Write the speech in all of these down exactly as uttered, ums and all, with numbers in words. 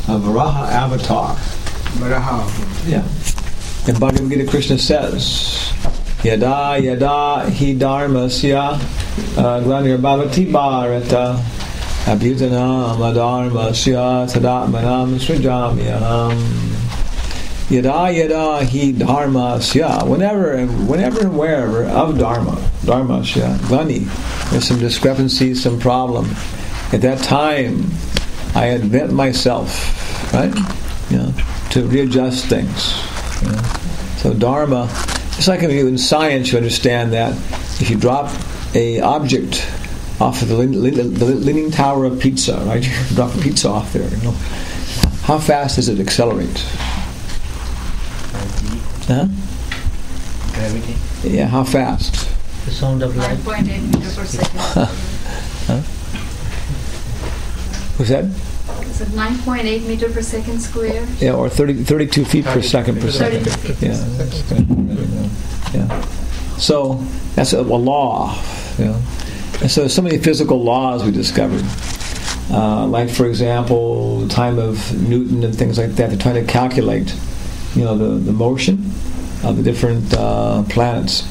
a Varaha avatar. Varaha. Yeah. And Bhagavad Gita Krishna says, Yada yada hi dharmasya glanir bhavati bharata abhyutanam adharmasya tadatmanam srijamyaham. Yada yada hi dharmasya, whenever, whenever and wherever of dharma, dharmasya, glani, there's some discrepancy, some problem. At that time, I invent myself, right? You know, to readjust things. You know? So dharma, it's like in science, you understand that if you drop a object off of the, lean, the leaning tower of Pisa, right? You drop a pizza off there. You know, how fast does it accelerate? Huh? Gravity. Yeah, how fast? The sound of light. nine point eight meters per second. Huh? What's that? Is it nine point eight meter per second square? Yeah, or thirty, thirty-two feet per second per second. thirty-two feet. Yeah, that's good. Yeah. So that's a, a law. You know. And so so many physical laws we discovered. Uh, like for example, the time of Newton and things like that. They're trying to calculate, you know, the, the motion of the different uh, planets.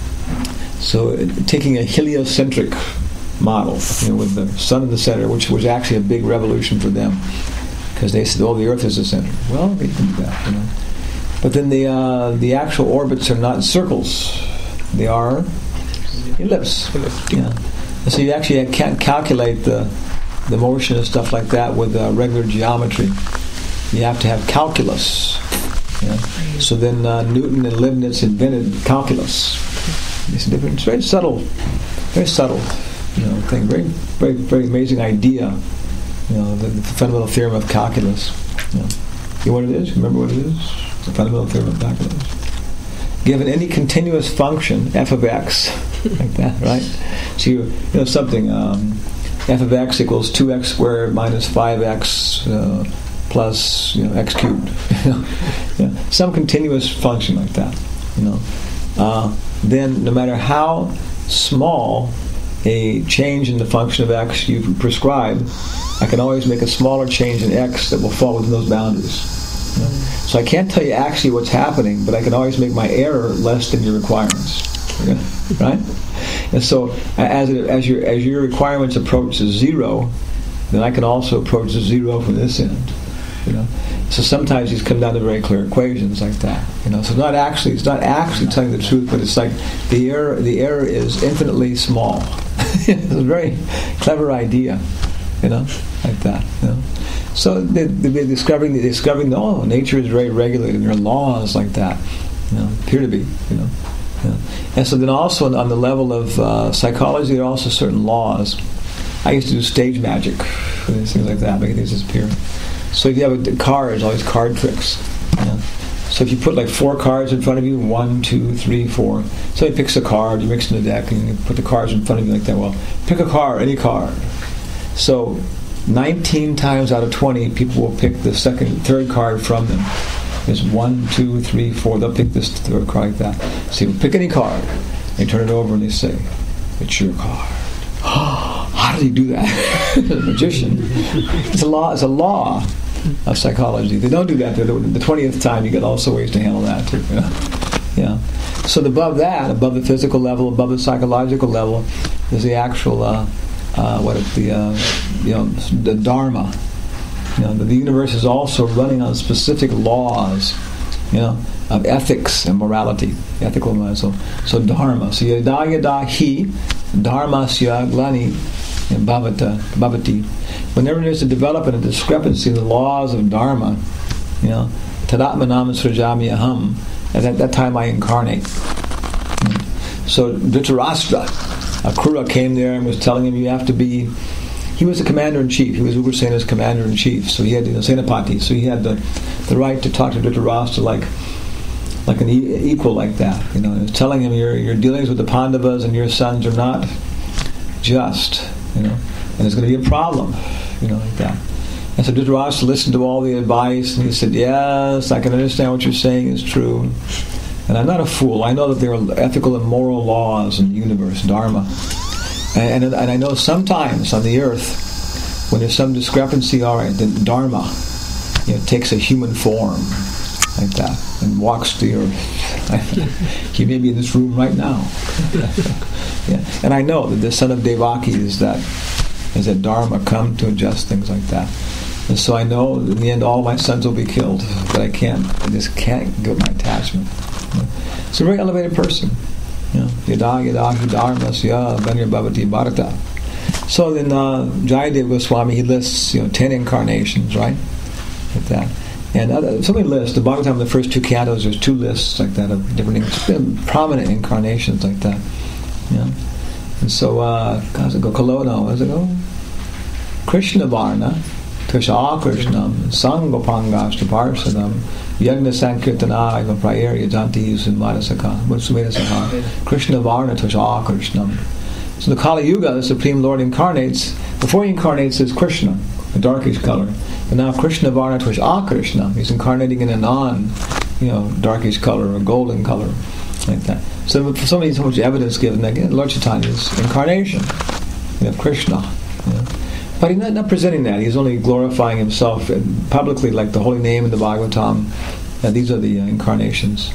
So it, taking a heliocentric model, you know, with the sun in the center, which was actually a big revolution for them, because they said, "Oh, the Earth is the center." Well, they can do that, you know. But then the uh, the actual orbits are not circles; they are ellipse. Yeah. And so you actually can't calculate the the motion and stuff like that with uh, regular geometry. You have to have calculus. You know? So then uh, Newton and Leibniz invented calculus. It's different. It's very subtle, very subtle. You know, thing. Very, very, very amazing idea. You know, the, the fundamental theorem of calculus. You know. You know what it is? Remember what it is? The fundamental theorem of calculus. Given any continuous function, f of x, like that, right? So you, you know something. Um, f of x equals two x squared minus five x uh, plus you know x cubed. You know, some continuous function like that. You know, uh, then no matter how small a change in the function of x you prescribe, I can always make a smaller change in x that will fall within those boundaries. You know? So I can't tell you actually what's happening, but I can always make my error less than your requirements. Okay? Right? And so as it, as your as your requirements approach to zero, then I can also approach to zero from this end. You know? So sometimes these come down to very clear equations like that. You know, so it's not actually it's not actually telling the truth, but it's like the error the error is infinitely small. It's a very clever idea, you know, like that. You know? So they, they're discovering, they're discovering, oh, nature is very regulated. There are laws like that, you know, appear to be, you know. You know. And so then also on the level of uh, psychology, there are also certain laws. I used to do stage magic, things like that, making things disappear. So if you have a cards, all these card tricks. You know? So if you put like four cards in front of you, one, two, three, four. Somebody picks a card, you mix in the deck, and you put the cards in front of you like that. Well, pick a card, any card. So nineteen times out of twenty, people will pick the second, third card from them. There's one, two, three, four. They'll pick this third card like that. So you pick any card. They turn it over and they say, "It's your card." How did he do that? The magician. It's a law. It's a law of psychology. They don't do that. The twentieth time, you get also ways to handle that too. You know? Yeah. So above that, above the physical level, above the psychological level, is the actual uh, uh, what if the uh, you know the dharma. You know, the, the universe is also running on specific laws. You know, of ethics and morality, ethical morality. So, so dharma. So yada yada hi dharmasya glani and bhavata bhavati. Whenever there's a development, a discrepancy in the laws of dharma, you know, tadatmanam srijami aham. At that, that time, I incarnate. So Dhritarashtra, Akrura came there and was telling him, you have to be. He was the commander in chief. He was Ugrasena's commander in chief. So he had you know, Senapati. So he had the the right to talk to Dhritarashtra like like an e- equal like that. You know, he was telling him your your dealings with the Pandavas and your sons are not just. You know, and there's going to be a problem. You know, like that. And so Dhritarashtra listened to all the advice, and he said, "Yes, I can understand what you're saying is true, and I'm not a fool. I know that there are ethical and moral laws in the universe, dharma, and, and, and I know sometimes on the earth, when there's some discrepancy, all right, then dharma, you know, takes a human form like that and walks the earth. He may be in this room right now. Yeah. And I know that the son of Devaki is that is that Dharma come to adjust things like that. And so I know in the end all my sons will be killed, but I can't, I just can't give my attachment. Yeah. It's a very elevated person. Yada yada hi dharmasya banya bhavati bharata. So then uh, Jayadeva Goswami, he lists, you know, ten incarnations, right? Like that. And uh, so many lists. The Bhagavatam, the first two cantos, there's two lists like that of different inc- prominent incarnations like that. Yeah. And so, uh, how's it go? Kalono, how's it go? Krishna Varna, Tusha Krishnam, Sangopangashtha Parsadam, Yagna Sankirtana, Iva Prayer, Yajanti Yusin Madasaka, Mutsumedasaka, Krishna Varna Tusha Krishnam. So the Kali Yuga, the Supreme Lord incarnates. Before he incarnates is Krishna, a darkish color. But now Krishna Varna Tusha Krishna, he's incarnating in a non, you know, darkish color or golden color, like that. So for so many, so much evidence given, again, Lord Chaitanya's incarnation, you know, Krishna. You know. But he's not, not presenting that. He's only glorifying himself publicly, like the holy name in the Bhagavatam. And these are the uh, incarnations.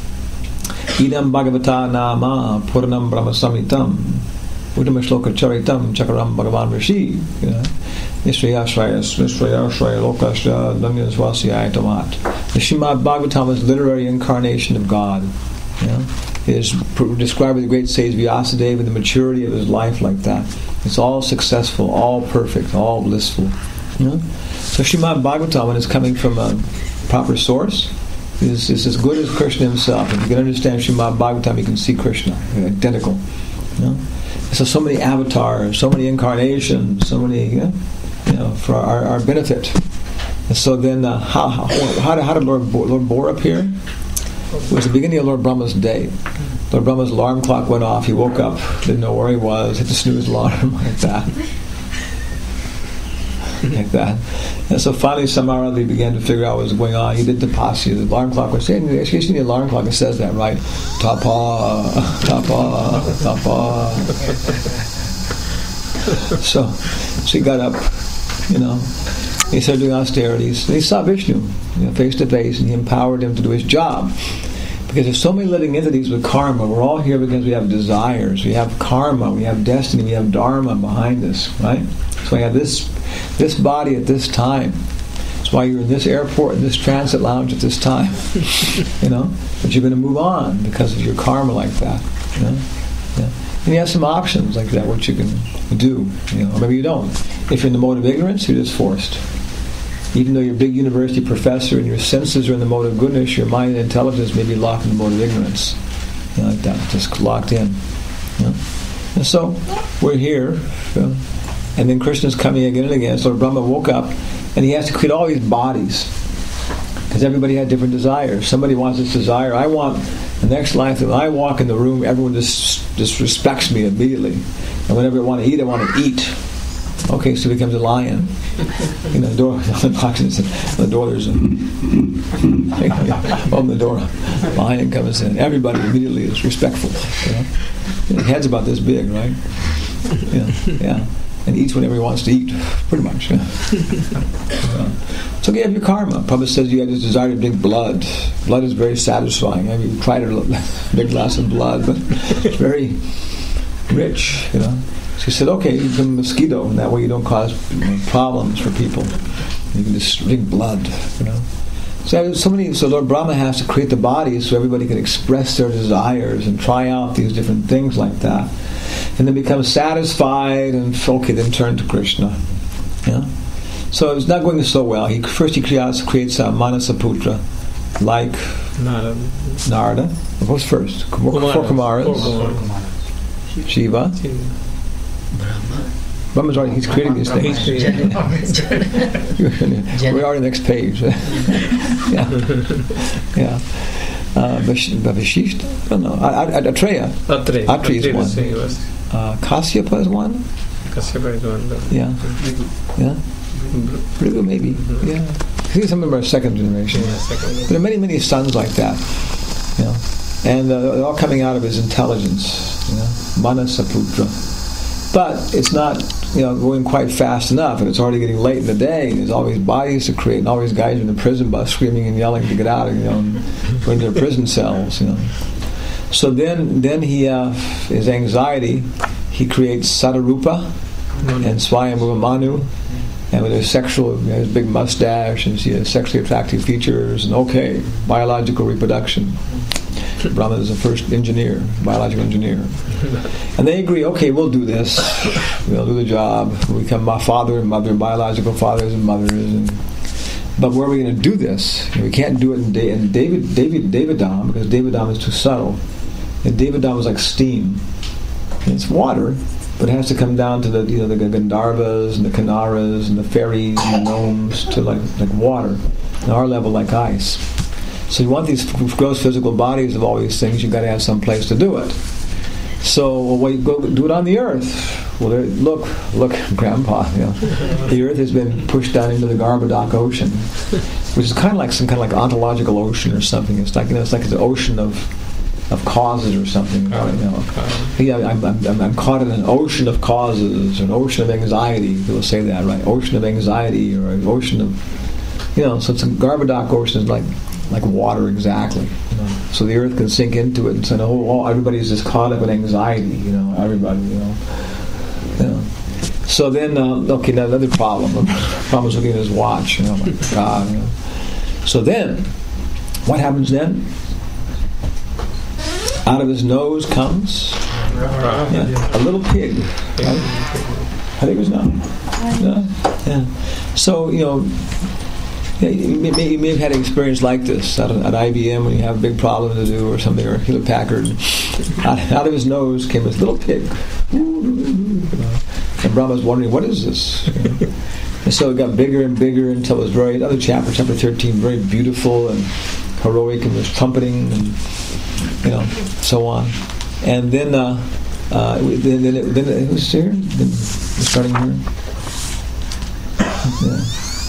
Idam Bhagavata Nama Puranam Brahma Samhitam Uddhama Shloka Charitam Chakaram Bhagavan Rishi. Nishraya Shraya Nishraya Shraya Lokasya Danya Swasya Tamat. The Srimad Bhagavatam is literary incarnation of God. You know? It is pr- described by the great sage Vyasadeva, the maturity of his life like that. It's all successful, all perfect, all blissful. You know? So Srimad Bhagavatam, when it's coming from a proper source, is, is as good as Krishna himself. If you can understand Srimad Bhagavatam, you can see Krishna, identical. You know? So so many avatars, so many incarnations, so many, you know, you know for our, our benefit. And so then, uh, how, how, how, did, how did Lord, Bo- Lord Bora appear? It was the beginning of Lord Brahma's day. Lord Brahma's alarm clock went off. He woke up, didn't know where he was, hit the snooze alarm like that. Like that. And so finally somehow or other he began to figure out what was going on. He did tapasya. The alarm clock was saying, excuse me, the alarm clock, it says that, right? Tapa, tapa, tapa. So, so he got up, you know, he started doing austerities. And he saw Vishnu, you know, face to face, and he empowered him to do his job. Because there's so many living entities with karma. We're all here because we have desires. We have karma. We have destiny. We have dharma behind us, right? So we have this this body at this time. That's why you're in this airport, in this transit lounge at this time. You know? But you're going to move on because of your karma like that. You know? Yeah. And you have some options like that, what you can do. You know? Or maybe you don't. If you're in the mode of ignorance, you're just forced. Even though you're a big university professor and your senses are in the mode of goodness, your mind and intelligence may be locked in the mode of ignorance. You know, like that, just locked in. You know? And so, we're here, you know, and then Krishna's coming again and again. So Brahma woke up, and he has to create all these bodies. Because everybody had different desires. Somebody wants this desire. I want the next life that when I walk in the room, everyone just, just respects me immediately. And whenever I want to eat, I want to eat. Okay, so he becomes a lion. You know, the door, the door, there's a, open the door, lion comes in. Everybody immediately is respectful. You know? The head's about this big, right? Yeah, yeah. And eats whenever he wants to eat, pretty much. Yeah. So you have your karma. Prabhupada says you have this desire to drink blood. Blood is very satisfying. I mean, you try to big glass of blood, but it's very rich, you know. So he said, okay, you become a mosquito, and that way you don't cause, you know, problems for people. You can just drink blood, you know. So, so many. So Lord Brahma has to create the bodies so everybody can express their desires and try out these different things like that, and then become satisfied and okay, then turn to Krishna. Yeah. So it's not going so well. He first he creates creates uh, Manasaputra, like Narada. Narada. What's first? Four Kumaras. Shiva. Brahma's already, he's creating these things. We are on the next page. Yeah. Yeah. Uh, Vashishta? I don't know. Atreya. Atreya. Atreya is one. Uh, Kasyapa is one. Kasyapa is one. Yeah. Yeah. Bhrigu maybe. Yeah. I think some of them are second generation. Yeah, second. There are many, many sons like that. You know. And uh, they're all coming out of his intelligence. You know. Manasaputra. But it's not you know, going quite fast enough, and it's already getting late in the day, and there's all these bodies to create, and all these guys in the prison bus screaming and yelling to get out, and, you know, and go into their prison cells, you know. So then, then he, uh, his anxiety, he creates Sadarupa and Swayambhuva Manu, and with his sexual, you know, his big mustache, and he has sexually attractive features, and okay, biological reproduction. Brahma is the first engineer, biological engineer. And they agree, okay, we'll do this. We'll do the job. We'll become my father and mother, biological fathers and mothers. And, but where are we going to do this? You know, we can't do it in, da- in David, David, Davidam, because Davidam is too subtle. And Davidam is like steam. And it's water, but it has to come down to the, you know, the Gandharvas and the Kanaras and the fairies and the gnomes to like like water. And our level like ice. So you want these gross physical bodies of all these things, you've got to have some place to do it. So, well, you go do it on the earth. Well, there, look, look, Grandpa, you know, the earth has been pushed down into the Garbhodak Ocean, which is kind of like some kind of like ontological ocean or something. It's like, you know, it's like the ocean of of causes or something. You know, yeah, I'm, I'm, I'm caught in an ocean of causes, or an ocean of anxiety. People say that, right? Ocean of anxiety, or an ocean of, you know. So it's a Garbhodak Ocean is like. like water exactly, you know. So the earth can sink into it and say, oh, well, everybody's just caught up in anxiety, you know, everybody, you know. You know. So then, uh, okay, now another problem. Brahma's looking at his watch, you know, my God. You know. So then, what happens then? Out of his nose comes yeah, a little pig. Right? I think it was no. Yeah. yeah. So, you know, Yeah, you, may, you may have had an experience like this at, at I B M when you have a big problem to do or something, or Hewlett Packard. Out, out of his nose came this little pig. And Brahma's wondering, what is this? And so it got bigger and bigger until it was very, another chapter, chapter thirteen, very beautiful and heroic, and was trumpeting and, you know, so on. And then, uh, uh, then, then, it, then it was here? Then we're starting here? Yeah.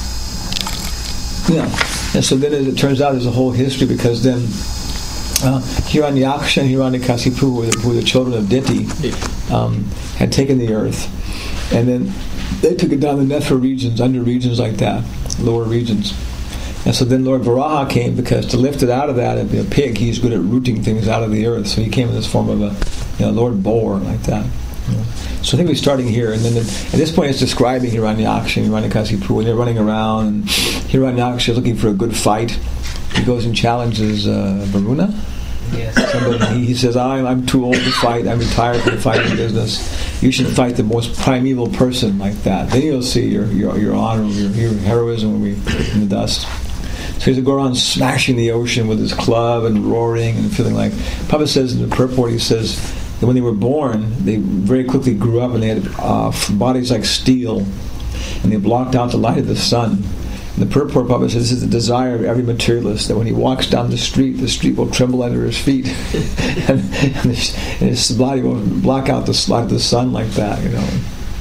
Yeah, and so then as it turns out there's a whole history, because then uh, Hiranyaksha and Hiranyakasipu, who were the, who were the children of Diti, um, had taken the earth, and then they took it down the Nether regions, under regions like that, lower regions. And so then Lord Varaha came, because to lift it out of that, a pig, he's good at rooting things out of the earth, so he came in this form of a, you know, Lord Boar, like that. You know. So I think we're starting here, and then the, at this point it's describing Hiranyaksha and Hiranyakasipu, and they're running around, and Hiranyaksha is looking for a good fight. He goes and challenges uh, Varuna. Yes. Somebody, he, he says, I'm, I'm too old to fight, I'm retired from the fighting business. You should fight the most primeval person like that. Then you'll see your your, your honor, your, your heroism will be in the dust. So he's going to go around smashing the ocean with his club and roaring and feeling like... Prabhupada says in the purport, he says... that when they were born, they very quickly grew up and they had uh, bodies like steel, and they blocked out the light of the sun. And the purport Prabhupada says this is the desire of every materialist, that when he walks down the street, the street will tremble under his feet, and, and, his, and his body will block out the light of the sun like that, you know,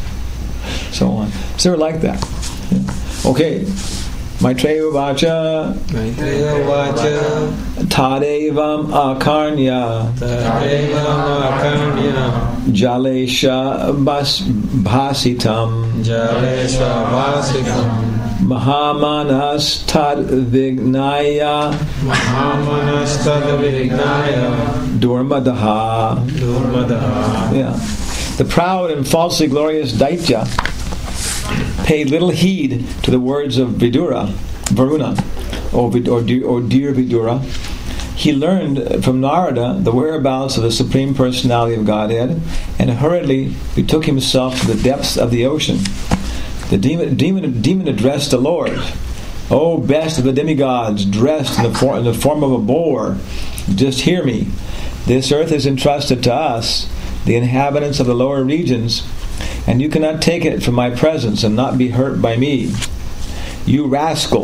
and so on. So they were like that. Yeah. Okay. Maitreya Vacha Maitreya Vacha Tadevam Akarnya Tadevam Akarnya Jalesha Bas Bhasitam Jalesha Bhasitam Mahamanas Tad Vignaya Mahamanas Tad Vignaya Durmadaha Durmadaha. Yeah. The proud and falsely glorious Daitya paid little heed to the words of Vidura, Varuna, or, Vid, or, or dear Vidura. He learned from Narada the whereabouts of the Supreme Personality of Godhead, and hurriedly betook himself to the depths of the ocean. The demon, demon, demon addressed the Lord, O best of the demigods, dressed in the, for, in the form of a boar, just hear me. This earth is entrusted to us, the inhabitants of the lower regions, and you cannot take it from my presence and not be hurt by me. You rascal,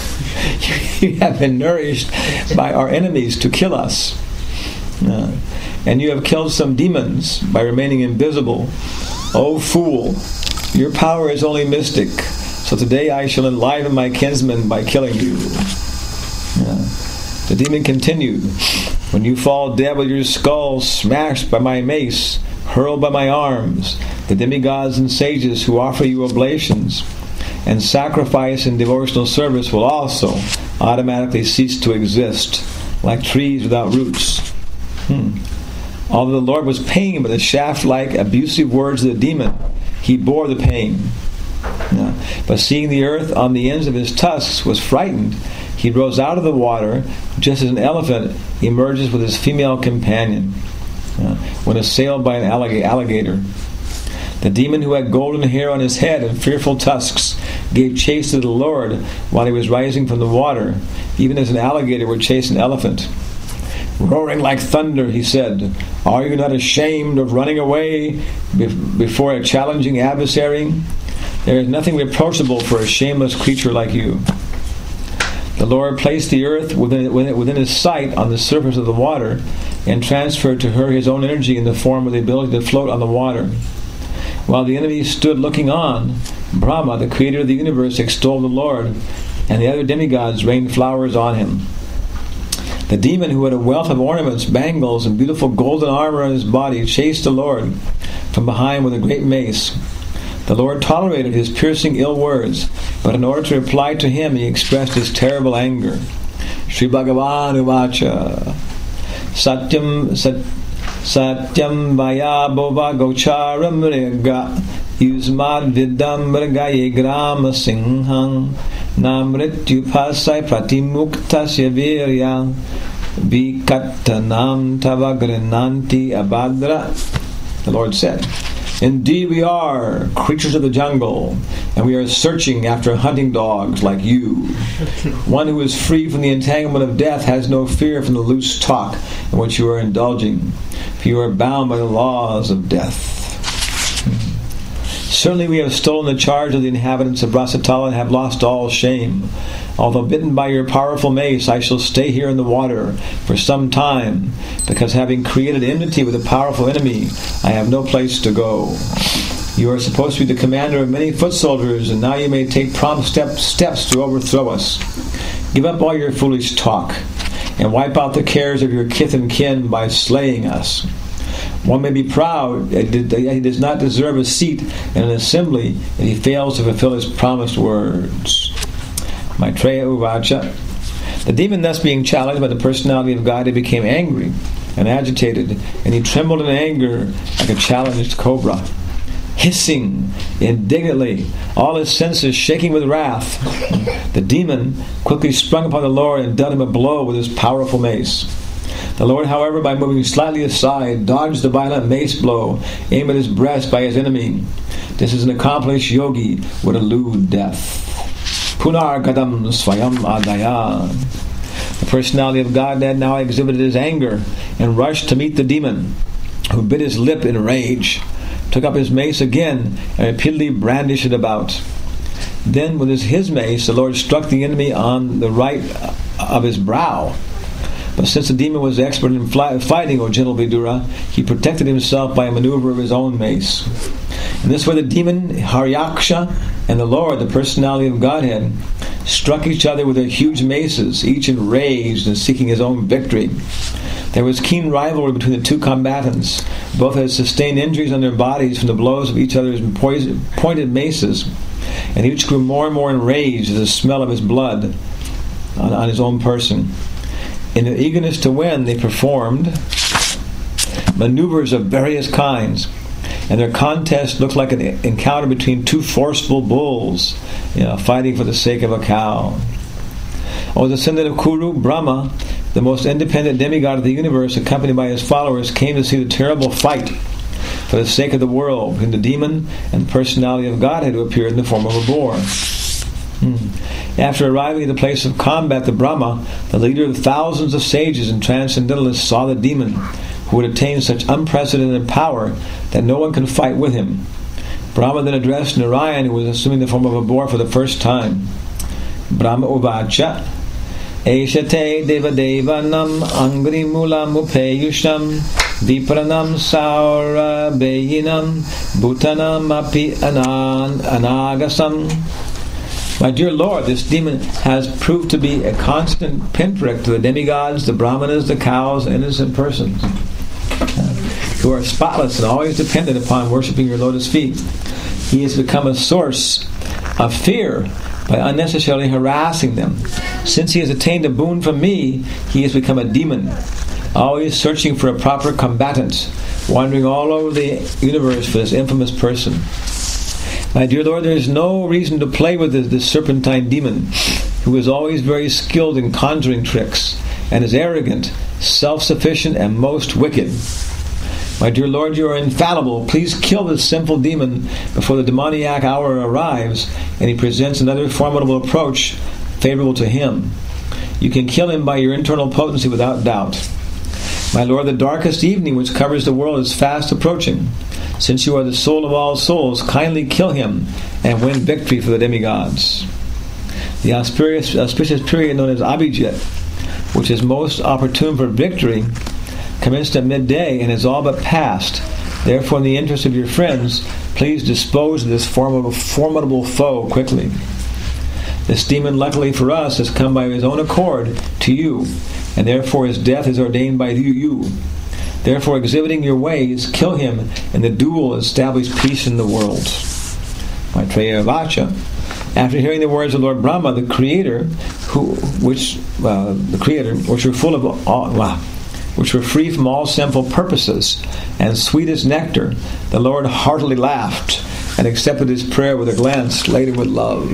you have been nourished by our enemies to kill us. Uh, and you have killed some demons by remaining invisible. O fool, your power is only mystic, so today I shall enliven my kinsmen by killing you. Uh, the demon continued, when you fall dead with your skull smashed by my mace, hurled by my arms, The demigods and sages who offer you oblations and sacrifice and devotional service will also automatically cease to exist, like trees without roots. Hmm. Although the Lord was pained by the shaft-like abusive words of the demon, he bore the pain. Yeah. But seeing the earth on the ends of his tusks was frightened, he rose out of the water just as an elephant emerges with his female companion yeah, when assailed by an alligator. The demon who had golden hair on his head and fearful tusks gave chase to the Lord while he was rising from the water, even as an alligator would chase an elephant. Roaring like thunder, he said, "Are you not ashamed of running away before a challenging adversary? There is nothing reproachable for a shameless creature like you." The Lord placed the earth within, within his sight on the surface of the water and transferred to her his own energy in the form of the ability to float on the water. While the enemy stood looking on, Brahma, the creator of the universe, extolled the Lord, and the other demigods rained flowers on him. The demon, who had a wealth of ornaments, bangles, and beautiful golden armor on his body, chased the Lord from behind with a great mace. The Lord tolerated his piercing ill words, but in order to reply to him, he expressed his terrible anger. Sri Bhagavan Uvacha Satyam Sat, Satyam Vaya Bova Gochara Mriga Yusmad Vidam Mrigaye Grama Singhang Namrityu Pasai Pratimuktasya Virya Vikattanam Tavagrinanti Abhadra. The Lord said, "Indeed we are creatures of the jungle, and we are searching after hunting dogs like you. One who is free from the entanglement of death has no fear from the loose talk in which you are indulging, for you are bound by the laws of death. Certainly we have stolen the charge of the inhabitants of Rasatala and have lost all shame. Although bitten by your powerful mace, I shall stay here in the water for some time, because having created enmity with a powerful enemy, I have no place to go. You are supposed to be the commander of many foot soldiers, and now you may take prompt step, steps to overthrow us. Give up all your foolish talk, and wipe out the cares of your kith and kin by slaying us. One may be proud that he does not deserve a seat in an assembly if he fails to fulfill his promised words." Maitreya Uvacha. The demon, thus being challenged by the personality of God, he became angry and agitated, and he trembled in anger like a challenged cobra. Hissing indignantly, all his senses shaking with wrath, the demon quickly sprung upon the Lord and dealt him a blow with his powerful mace. The Lord, however, by moving slightly aside, dodged the violent mace blow aimed at his breast by his enemy. This is an accomplished yogi would elude death. Punar Gadam Swayam Adaya. The personality of God had now exhibited his anger and rushed to meet the demon, who bit his lip in rage, took up his mace again, and repeatedly brandished it about. Then, with his, his mace, the Lord struck the enemy on the right of his brow. But since the demon was expert in fly, fighting, O gentle Vidura, he protected himself by a maneuver of his own mace. In this way, the demon, Haryaksha, and the Lord, the personality of Godhead, struck each other with their huge maces, each enraged and seeking his own victory. There was keen rivalry between the two combatants. Both had sustained injuries on their bodies from the blows of each other's poison, pointed maces, and each grew more and more enraged at the smell of his blood on, on his own person. In their eagerness to win, they performed maneuvers of various kinds, and their contest looked like an encounter between two forceful bulls, you know, fighting for the sake of a cow. O descendant of Kuru, Brahma, the most independent demigod of the universe, accompanied by his followers, came to see the terrible fight for the sake of the world between the demon and the personality of Godhead, who appeared in the form of a boar. Hmm. After arriving at the place of combat, the Brahma, the leader of thousands of sages and transcendentalists, saw the demon, who had attained such unprecedented power that no one could fight with him. Brahma then addressed Narayan, who was assuming the form of a boar for the first time. Brahma Uvacha Eshate Devadevanam Angri Mula Mupeyusham Vipranam Saura Beyinam Bhutanam Api Anan Anagasam. My dear Lord, this demon has proved to be a constant pinprick to the demigods, the brahmanas, the cows, and innocent persons. He who are spotless and always dependent upon worshiping your lotus feet. He has become a source of fear by unnecessarily harassing them. Since he has attained a boon from me, he has become a demon, always searching for a proper combatant, wandering all over the universe for this infamous person. My dear Lord, there is no reason to play with this, this serpentine demon, who is always very skilled in conjuring tricks, and is arrogant, self-sufficient, and most wicked. My dear Lord, you are infallible. Please kill this sinful demon before the demoniac hour arrives and he presents another formidable approach favorable to him. You can kill him by your internal potency without doubt. My Lord, the darkest evening which covers the world is fast approaching. Since you are the soul of all souls, kindly kill him and win victory for the demigods. The auspicious, auspicious period known as Abhijit, which is most opportune for victory, commenced at midday and is all but past. Therefore, in the interest of your friends, please dispose of this formidable, formidable foe quickly. This demon, luckily for us, has come by his own accord to you, and therefore his death is ordained by you. you. Therefore, exhibiting your ways, kill him, and the duel will establish peace in the world. Maitreya Vacha. After hearing the words of Lord Brahma, the Creator, who, which uh, the Creator, which were full of all, wow, which were free from all sinful purposes and sweet as nectar, the Lord heartily laughed and accepted his prayer with a glance laden with love.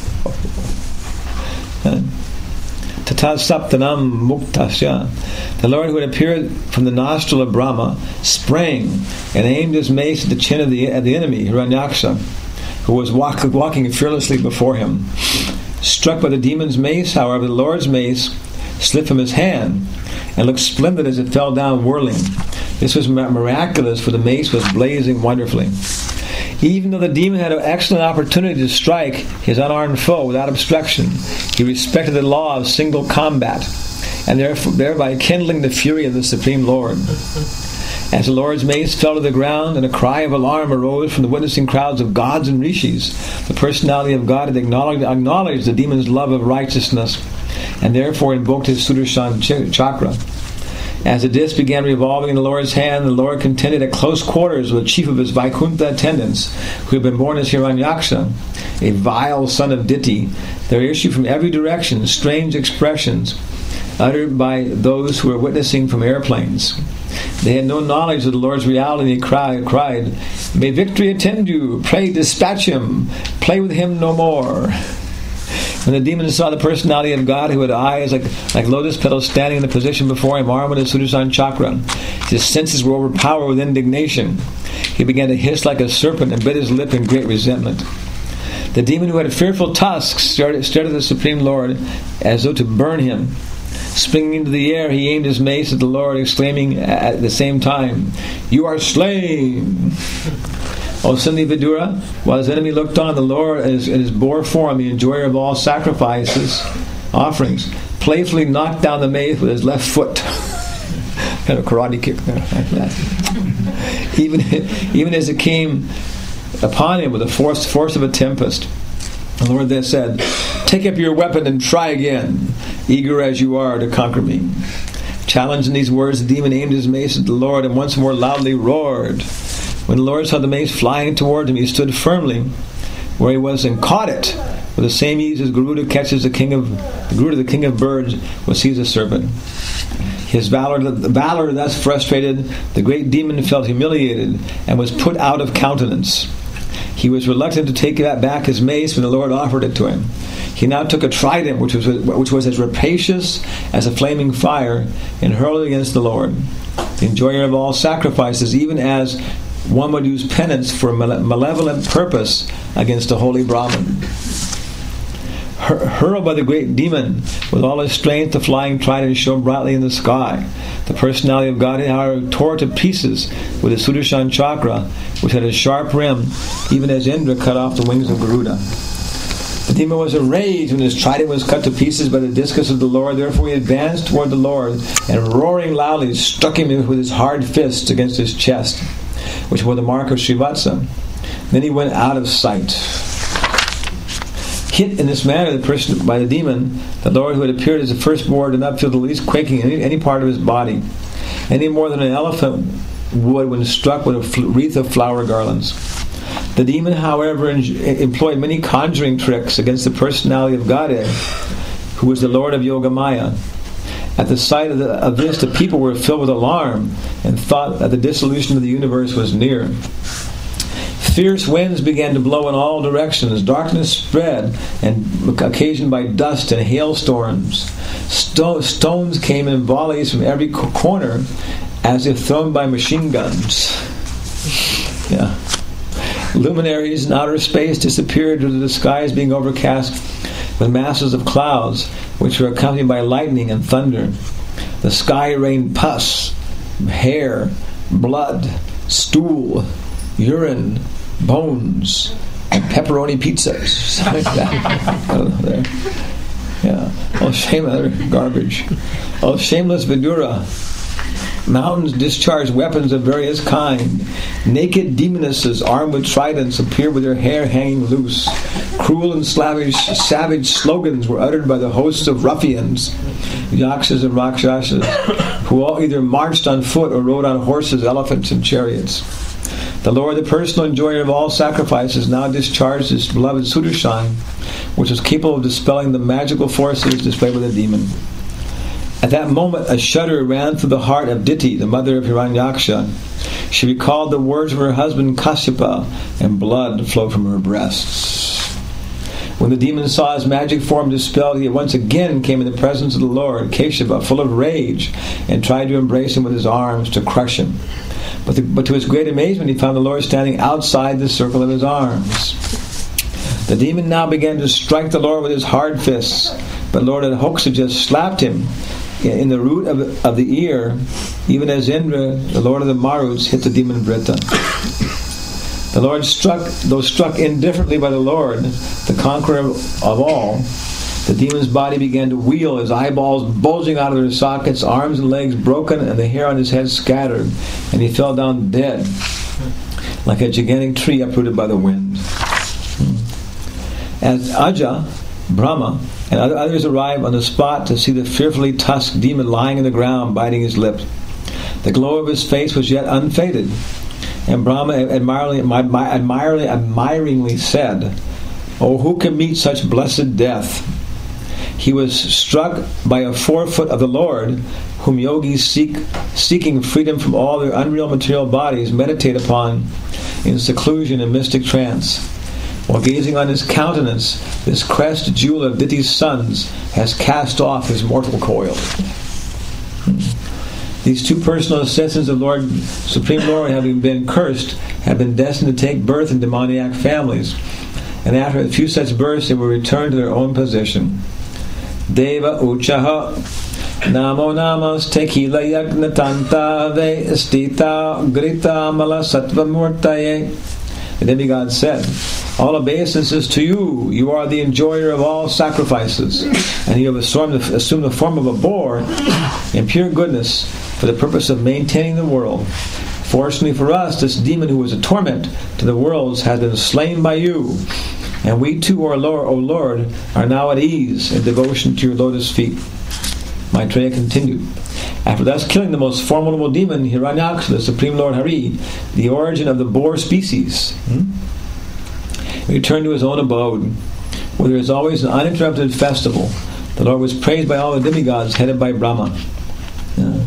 Tata Saptanam Muktasya. The Lord, who had appeared from the nostril of Brahma, sprang and aimed his mace at the chin of the, of the enemy, Hiranyaksha, who was walk, walking fearlessly before him. Struck by the demon's mace, however, the Lord's mace slipped from his hand and looked splendid as it fell down whirling. This was miraculous, for the mace was blazing wonderfully. Even though the demon had an excellent opportunity to strike his unarmed foe without obstruction, he respected the law of single combat, and therefore, thereby kindling the fury of the Supreme Lord. As the Lord's mace fell to the ground and a cry of alarm arose from the witnessing crowds of gods and rishis, the personality of God had acknowledged, acknowledged the demon's love of righteousness, and therefore invoked his Sudarshan chakra. As the disc began revolving in the Lord's hand, the Lord contended at close quarters with the chief of his Vaikuntha attendants, who had been born as Hiranyaksha, a vile son of Diti. There issued from every direction strange expressions uttered by those who were witnessing from airplanes. They had no knowledge of the Lord's reality. They cried, cried, "May victory attend you! Pray dispatch him! Play with him no more!" When the demon saw the personality of God, who had eyes like, like lotus petals standing in the position before him, armed with his Sudarshan chakra, his senses were overpowered with indignation. He began to hiss like a serpent and bit his lip in great resentment. The demon, who had fearful tusks, stared, stared at the Supreme Lord as though to burn him. Springing into the air, he aimed his mace at the Lord, exclaiming at the same time, "You are slain!" O Sindhi Vidura, while his enemy looked on, the Lord in his, in his boar form, the enjoyer of all sacrifices, offerings, playfully knocked down the mace with his left foot. Kind of karate kick there, like that. even, even as it came upon him with the force, force of a tempest, the Lord then said, "Take up your weapon and try again, eager as you are to conquer me." Challenged in these words, the demon aimed his mace at the Lord and once more loudly roared. When the Lord saw the mace flying toward him, he stood firmly where he was and caught it with the same ease as Garuda catches the king of the Garuda, the king of birds, will seize a serpent. His valor, the valor thus frustrated, the great demon felt humiliated and was put out of countenance. He was reluctant to take back his mace when the Lord offered it to him. He now took a trident, which was which was as rapacious as a flaming fire, and hurled it against the Lord, the enjoyer of all sacrifices, even as one would use penance for a malevolent purpose against a holy Brahmin. Hur- hurled by the great demon, with all his strength, the flying trident shone brightly in the sky. The personality of God, however, tore to pieces with his Sudarshan chakra, which had a sharp rim, even as Indra cut off the wings of Garuda. The demon was enraged when his trident was cut to pieces by the discus of the Lord. Therefore he advanced toward the Lord, and roaring loudly, struck him with his hard fists against his chest, which was the mark of Srivatsa. Then he went out of sight. Hit in this manner the person by the demon, the Lord, who had appeared as the firstborn, did not feel the least quaking in any, any part of his body, any more than an elephant wood when struck with a fl- wreath of flower garlands. The demon, however, en- employed many conjuring tricks against the personality of Godhead, who was the Lord of Yogamaya. At the sight of, the, of this, the people were filled with alarm and thought that the dissolution of the universe was near. Fierce winds began to blow in all directions. Darkness spread, and occasioned by dust and hailstorms. Sto- stones came in volleys from every co- corner, as if thrown by machine guns. Yeah. Luminaries in outer space disappeared due to the skies being overcast with masses of clouds, which were accompanied by lightning and thunder. The sky rained pus, hair, blood, stool, urine, bones, and pepperoni pizzas. Something like that. I don't know there. Yeah. Oh, shame, other garbage. Oh, shameless Vidura. Mountains discharged weapons of various kind. Naked demonesses armed with tridents appeared with their hair hanging loose. Cruel and savage, savage slogans were uttered by the hosts of ruffians, yakshas and rakshasas, who all either marched on foot or rode on horses, elephants, and chariots. The Lord, the personal enjoyer of all sacrifices, now discharged his beloved Sudarshan, which was capable of dispelling the magical forces displayed by the demon. At that moment, a shudder ran through the heart of Diti, the mother of Hiranyaksha. She recalled the words of her husband Kasyapa, and blood flowed from her breasts. When the demon saw his magic form dispelled, he once again came in the presence of the Lord, Keshava, full of rage, and tried to embrace him with his arms to crush him. But, the, but to his great amazement, he found the Lord standing outside the circle of his arms. The demon now began to strike the Lord with his hard fists, but Lord Adhoksha just slapped him in the root of, of the ear, even as Indra, the Lord of the Maruts, hit the demon Vrita. The Lord struck, though struck indifferently by the Lord, the conqueror of all, the demon's body began to wheel, his eyeballs bulging out of their sockets, arms and legs broken, and the hair on his head scattered, and he fell down dead, like a gigantic tree uprooted by the wind. As Aja, Brahma, and others arrived on the spot to see the fearfully tusked demon lying in the ground, biting his lip. The glow of his face was yet unfaded, and Brahma admiringly, admiringly, admiringly said, "Oh, who can meet such blessed death?" He was struck by a forefoot of the Lord, whom yogis seek, seeking freedom from all their unreal material bodies, meditate upon in seclusion and mystic trance. While gazing on his countenance, this crest jewel of Diti's sons has cast off his mortal coil. These two personal assistants of Lord Supreme Lord, having been cursed, have been destined to take birth in demoniac families, and after a few such births, they will return to their own position. Deva Uchaha Namo Namas Tekila Yagnatanta Ve Stita Grita Mala Sattva Murtaye. The demigod said, "All obeisances to you. You are the enjoyer of all sacrifices, and you have assumed the, assumed the form of a boar in pure goodness for the purpose of maintaining the world. Fortunately for us, this demon who was a torment to the worlds has been slain by you, and we too, O Lord, O Lord, are now at ease in devotion to your lotus feet." Maitreya continued, "After thus killing the most formidable demon, Hiranyaksha, the Supreme Lord Hari, the origin of the boar species, hmm? he returned to his own abode, where there is always an uninterrupted festival. The Lord was praised by all the demigods, headed by Brahma." Yeah.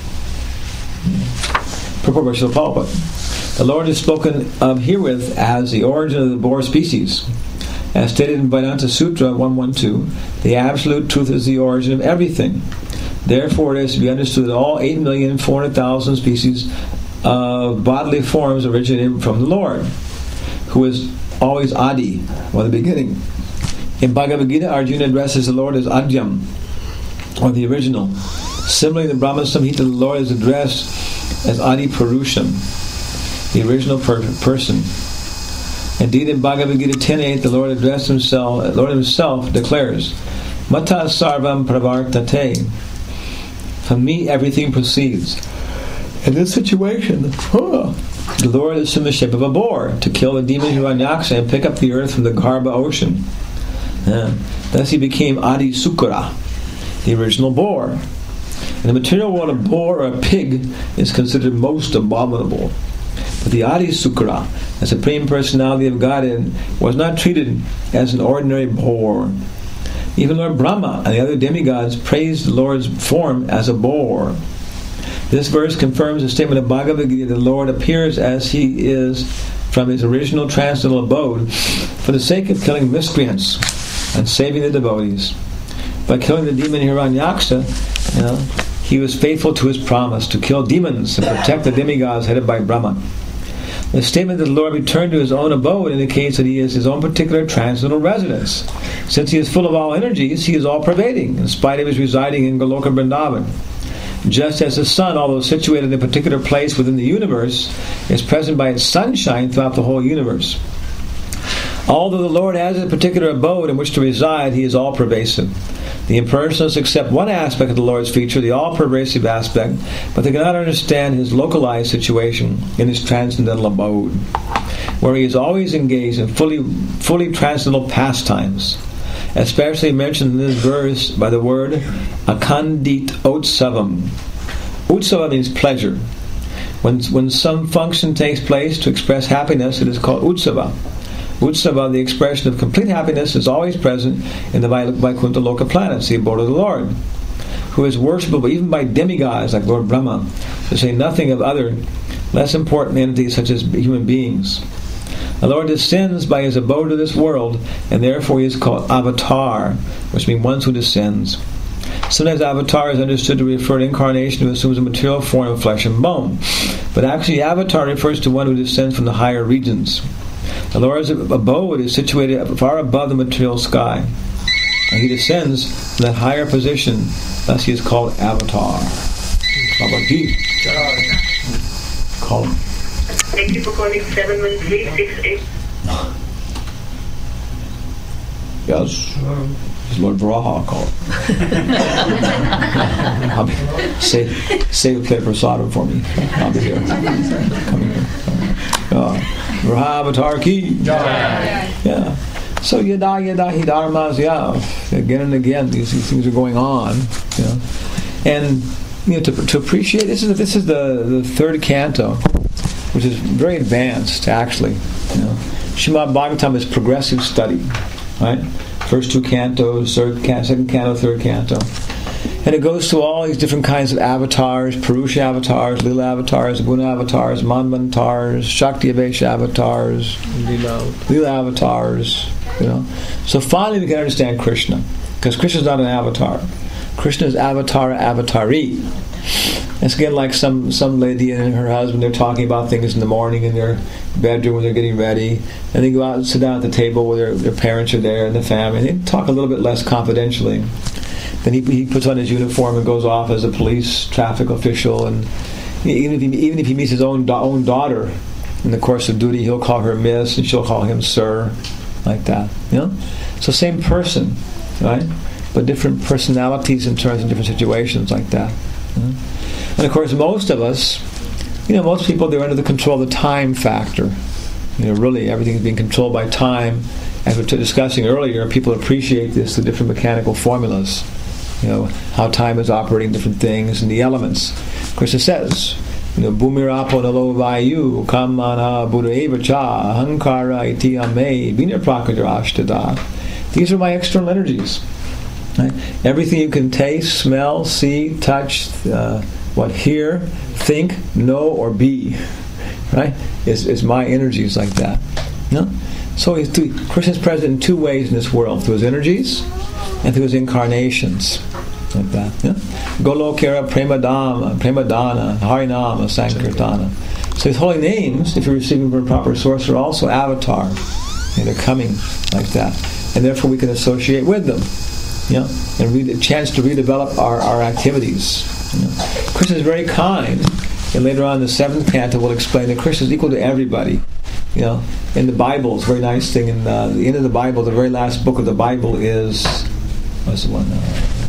Purport by Srila Prabhupada. The Lord is spoken of herewith as the origin of the boar species. As stated in Vedanta Sutra one twelve, the absolute truth is the origin of everything. Therefore, it is to be understood that all eight million four hundred thousand species of bodily forms originated from the Lord, who is always Adi, or the beginning. In Bhagavad Gita, Arjuna addresses the Lord as Adyam, or the original. Similarly, in the Brahma Samhita, the Lord is addressed as Adi Purusham, the original per- person. Indeed, in Bhagavad Gita ten eight, the Lord addressed himself, the Lord himself declares, "Mata sarvam pravartate." From me everything proceeds. In this situation, huh, the Lord is in the shape of a boar to kill the demon Hiranyaksha and pick up the earth from the Garbha ocean. Uh, thus he became Adi Sukara, the original boar. In the material world, a boar or a pig is considered most abominable. But the Adi Sukra, the Supreme Personality of Godhead, was not treated as an ordinary boar. Even Lord Brahma and the other demigods praised the Lord's form as a boar. This verse confirms the statement of Bhagavad Gita that the Lord appears as he is from his original transcendental abode for the sake of killing miscreants and saving the devotees. By killing the demon Hiranyaksha, you know, he was faithful to his promise to kill demons and protect the demigods headed by Brahma. The statement that the Lord returned to his own abode indicates that he is his own particular transcendental residence. Since he is full of all energies, he is all-pervading, in spite of his residing in Goloka Vrindavan. Just as the sun, although situated in a particular place within the universe, is present by its sunshine throughout the whole universe. Although the Lord has a particular abode in which to reside, he is all-pervasive. The impersonalists accept one aspect of the Lord's feature, the all-pervasive aspect, but they cannot understand his localized situation in his transcendental abode, where he is always engaged in fully, fully transcendental pastimes, especially mentioned in this verse by the word Akandit Utsavam. Utsava means pleasure. When, when some function takes place to express happiness, it is called Utsava. Utsava, the expression of complete happiness, is always present in the Vaikuntha Loka planets, the abode of the Lord, who is worshipable even by demigods like Lord Brahma, to say nothing of other less important entities such as human beings. The Lord descends by his abode to this world, and therefore he is called Avatar, which means one who descends. Sometimes Avatar is understood to refer to incarnation who assumes a material form of flesh and bone, but actually Avatar refers to one who descends from the higher regions. The Lord's abode is situated far above the material sky, and he descends from that higher position, thus he is called Avatar. Bhagavad Call him. Thank you for calling seven one three six eight. Yes, it's Lord Varaha called. I'll be, say, say play prasadam for me. I'll be here. Coming here. Uh, Varaha ki. Yeah. So yada yada hidharmas yav. Again and again, these, these things are going on. You know, and you know to, to appreciate this is this is the, the third canto, which is very advanced, actually. You know, Srimad Bhagavatam is progressive study, right? First two cantos, third can, second canto, third canto, and it goes to all these different kinds of avatars: Purusha avatars, Lila avatars, Guna avatars, Manvantars, Shakti Avesha avatars, Lila. Lila avatars. You know, so finally we can understand Krishna, because Krishna is not an avatar. Krishna is Avatara Avatari. It's again like some, some lady and her husband, they're talking about things in the morning in their bedroom when they're getting ready, and they go out and sit down at the table where their, their parents are there and the family, and they talk a little bit less confidentially. Then he, he puts on his uniform and goes off as a police traffic official, and even if he, even if he meets his own, da- own daughter in the course of duty, he'll call her Miss and she'll call him Sir, like that. You know? So same person, right? But different personalities in terms of different situations like that. You know? And of course, most of us, you know, most people, they're under the control of the time factor. You know, really, everything is being controlled by time. As we were discussing earlier, people appreciate this, the different mechanical formulas. You know, how time is operating different things and the elements. Of course, it says, you know, Bhumirapo nalo vayu kamana buddha cha ahankara iti ame vina prakritya ashtada. These are my external energies. Right? Everything you can taste, smell, see, touch, uh, what hear, think, know, or be, right? Is is my energies like that. No? So he's th- Krishna is present in two ways in this world: through his energies and through his incarnations, like that. Yeah? Golokera Premadama, Premadana, Harinama, Sankirtana. So his holy names, if you're receiving from a proper source, are also avatar. And they're coming like that, and therefore we can associate with them. You know, and re- a chance to redevelop our, our activities. You know. Krishna is very kind, and later on in the seventh canto we'll explain that Krishna is equal to everybody. You know, in the Bible, it's a very nice thing. In uh, the end of the Bible, the very last book of the Bible is what's the one? Uh,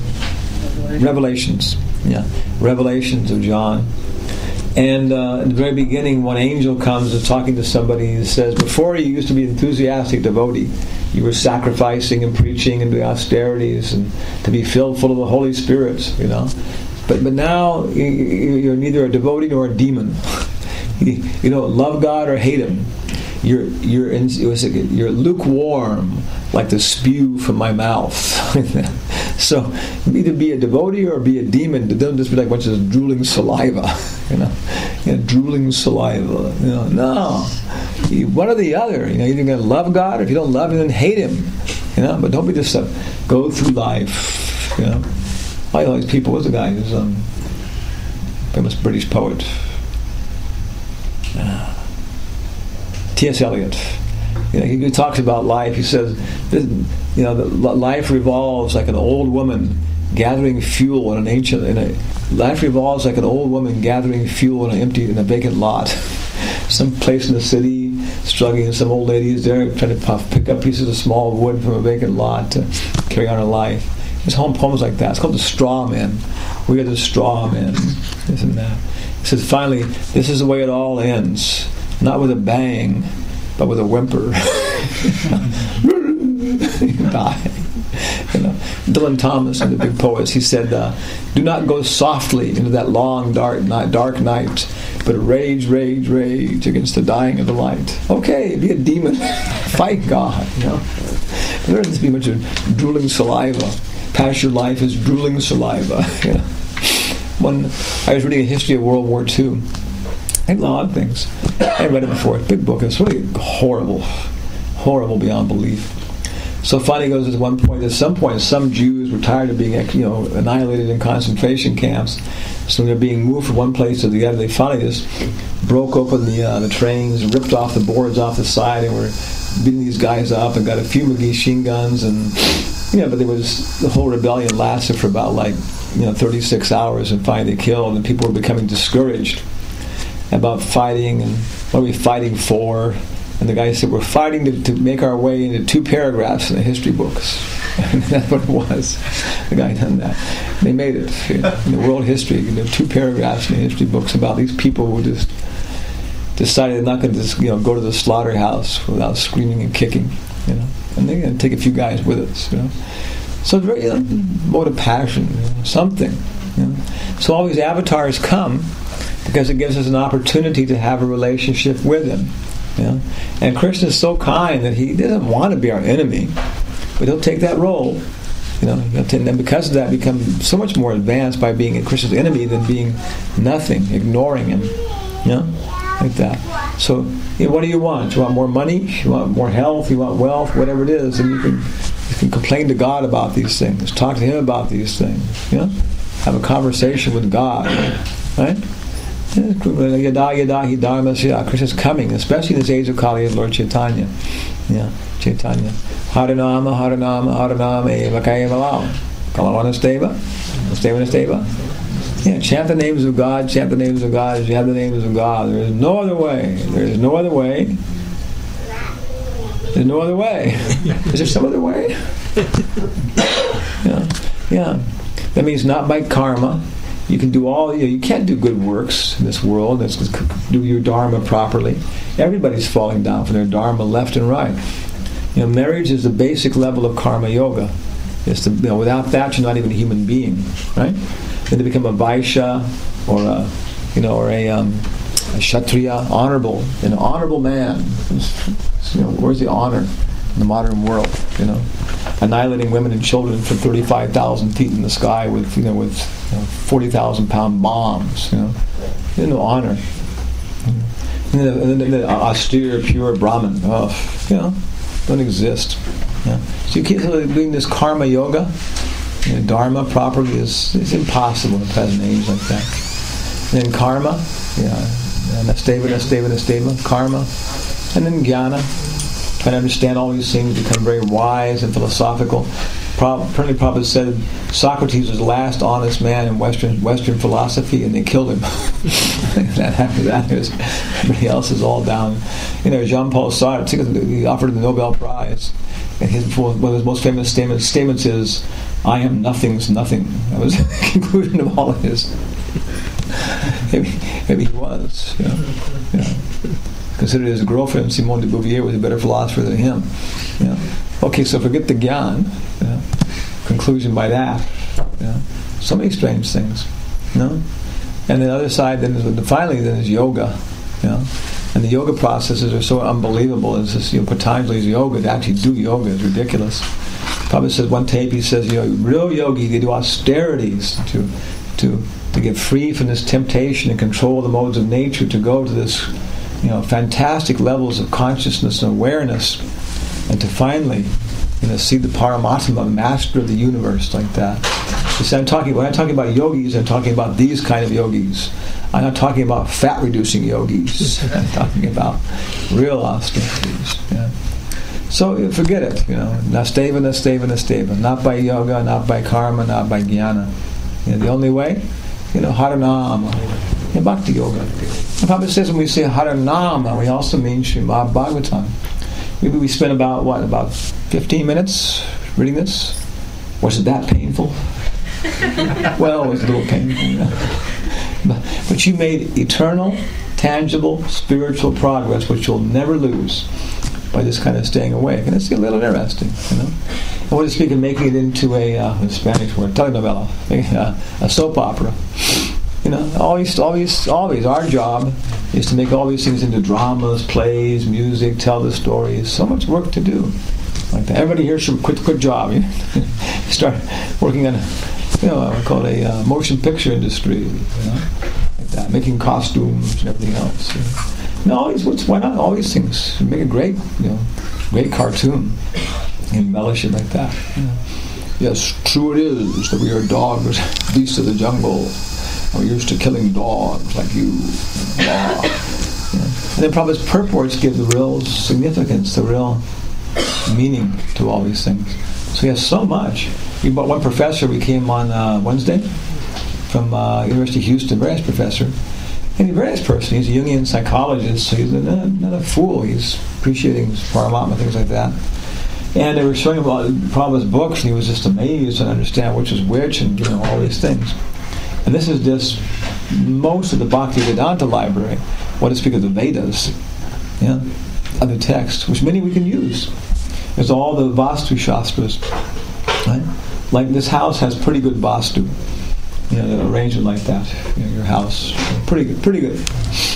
Revelations. Yeah, Revelations of John. And uh, in the very beginning, one angel comes and is talking to somebody and says, before you used to be an enthusiastic devotee. You were sacrificing and preaching and doing austerities and to be filled full of the Holy Spirit, you know. But but now you, you're neither a devotee nor a demon. you, you don't love God or hate Him. You're you're in, you're lukewarm, like the spew from my mouth. So either be a devotee or be a demon. Don't just be like a bunch of drooling saliva. You know, you know drooling saliva. You know, no, you, one or the other. You know, you're going to love God, or if you don't love Him, then hate Him. You know, but don't be just a go through life. You know, like all these people. What's the guy who's um famous British poet? Uh, T S Eliot. You know, he talks about life. He says, this, you know, the, life revolves like an old woman gathering fuel in an ancient. In a, life revolves like an old woman gathering fuel in an empty, in a vacant lot. Some place in the city, struggling. Some old lady is there trying to puff, pick up pieces of small wood from a vacant lot to carry on her life. His whole poem's like that. It's called The Straw Man. We are the straw men. This and that. He says, finally, this is the way it all ends. Not with a bang, but with a whimper. Die. You know, Dylan Thomas, one of the big poets, he said, uh, "Do not go softly into that long, dark night, dark night, but rage, rage, rage against the dying of the light." Okay, be a demon, fight God. You know, there doesn't be much of drooling saliva. Pass your life as drooling saliva. You know, when I was reading a history of World War Two. I think a lot of things. I read it before. It's a big book. It's really horrible. Horrible beyond belief. So finally goes at one point, at some point, some Jews were tired of being, you know, annihilated in concentration camps. So they're being moved from one place to the other. They finally just broke open the uh, the trains, ripped off the boards off the side, and were beating these guys up and got a few machine guns. And, you know, but there was, the whole rebellion lasted for about like, you know, thirty-six hours, and finally they killed, and people were becoming discouraged about fighting, and what are we fighting for? And the guy said, we're fighting to, to make our way into two paragraphs in the history books. And that's what it was. The guy done that. They made it, you know, in the world history. You know, two paragraphs in the history books about these people who just decided they're not going to just, you know, go to the slaughterhouse without screaming and kicking. You know, and they're going to take a few guys with us. You know, so it's very, you know, mode of passion, you know, something. You know. So all these avatars come because it gives us an opportunity to have a relationship with Him. You know? And Krishna is so kind that He doesn't want to be our enemy, but He'll take that role. You know, and then because of that, become so much more advanced by being a Krishna's enemy than being nothing, ignoring Him. You know, like that. So, you know, what do you want? You want more money? You want more health? You want wealth? Whatever it is, and you can you can complain to God about these things. Talk to Him about these things. You know, have a conversation with God, right? Yada yada hi dharmasya. Krishna's coming, especially in this age of Kali, as Lord Chaitanya. Yeah, Chaitanya. Harinama, Harinama, Harinama, eva kaivalam. Kalavanasteva, Stevanasteva. Yeah, chant the names of God, chant the names of God, as you have the names of God. There is no other way. There is no other way. There's no other way. Is there some other way? Yeah, yeah. That means not by karma. You can do all, you know, you can't do good works in this world. That's do your dharma properly. Everybody's falling down from their dharma left and right. You know, marriage is the basic level of karma yoga. It's the, you know, without that, you're not even a human being, right? Then to become a vaishya or a, you know, or a, um, a kshatriya, honorable, an honorable man. You know, where's the honor in the modern world? You know, annihilating women and children from thirty-five thousand feet in the sky with, you know, with you know, forty thousand pound bombs. You know, there's no honor. And then, and then the austere, pure Brahmin, oh, you know, don't exist. Yeah. So you keep doing this karma yoga, you know, dharma properly is is impossible in the present age like that. And then karma, yeah, nasteva, nasteva, nasteva, karma, and then jnana. Trying to understand all these things, become very wise and philosophical. Apparently, Prabhupada said Socrates was the last honest man in Western Western philosophy, and they killed him. That after that, was, everybody else is all down. You know, Jean-Paul Sartre, he offered him the Nobel Prize, and his one of his most famous statements, statements is, "I am nothing's nothing." That was the conclusion of all of his. maybe, maybe he was. You know, you know. Considered his girlfriend Simone de Beauvoir was a better philosopher than him. You know. Okay, so forget the gyan. You know. Conclusion by that. You know. So many strange things. You know? And the other side, then is, finally, then is yoga. You know? And the yoga processes are so unbelievable. It's just, you know, Patanjali's yoga, to actually do yoga is ridiculous. Prabhupada says, one tape, he says, you know, real yogi, they do austerities to, to, to get free from this temptation and control the modes of nature, to go to this, you know, fantastic levels of consciousness and awareness, and to finally, you know, see the Paramatma, master of the universe, like that. You see, I'm talking, when I'm talking about yogis, I'm talking about these kind of yogis. I'm not talking about fat-reducing yogis. I'm talking about real austerities. Yeah. So forget it, you know. Nasteva, nasteva, nasteva. Not by yoga, not by karma, not by jnana. You know, the only way, you know, haranama, yeah, bhakti yoga. And Prabhupada says when we say haranama, we also mean Srimad Bhagavatam. Maybe we spent about, what, about fifteen minutes reading this? Was it that painful? Well, it was a little painful. You know? but, but you made eternal, tangible, spiritual progress, which you'll never lose by just kind of staying awake. And it's a little interesting, you know. I want to speak of making it into a, uh, a Spanish word, telenovela, a, a soap opera. You know, always, always, always, our job is to make all these things into dramas, plays, music, tell the stories. So much work to do. Like that. Everybody here should quit, quit job. You know? Start working on, a, you know, I call it a uh, motion picture industry. You know, like that, making costumes and everything else. You know? No, always, what's, why not all these things? Make a great, you know, great cartoon. Embellish it like that. You know? Yes, true it is that we are dogs, beasts of the jungle. We're used to killing dogs like you. you know. And then Prabhupada's purports give the real significance, the real meaning to all these things. So he has so much. We bought one professor. We came on uh, Wednesday from uh, University of Houston, very nice professor. And he's a very nice person. He's a Jungian psychologist, so he's not, not a fool. He's appreciating Paramatma, things like that. And they were showing him all Prabhupada's books, and he was just amazed to understand which was which, and you know all these things. And this is just most of the Bhaktivedanta library. What to speak of the Vedas, yeah, other texts, which many we can use. There's all the Vastu Shastras, right? Like this house has pretty good Vastu. You know, they arrange it like that. You know, your house, pretty good, pretty good.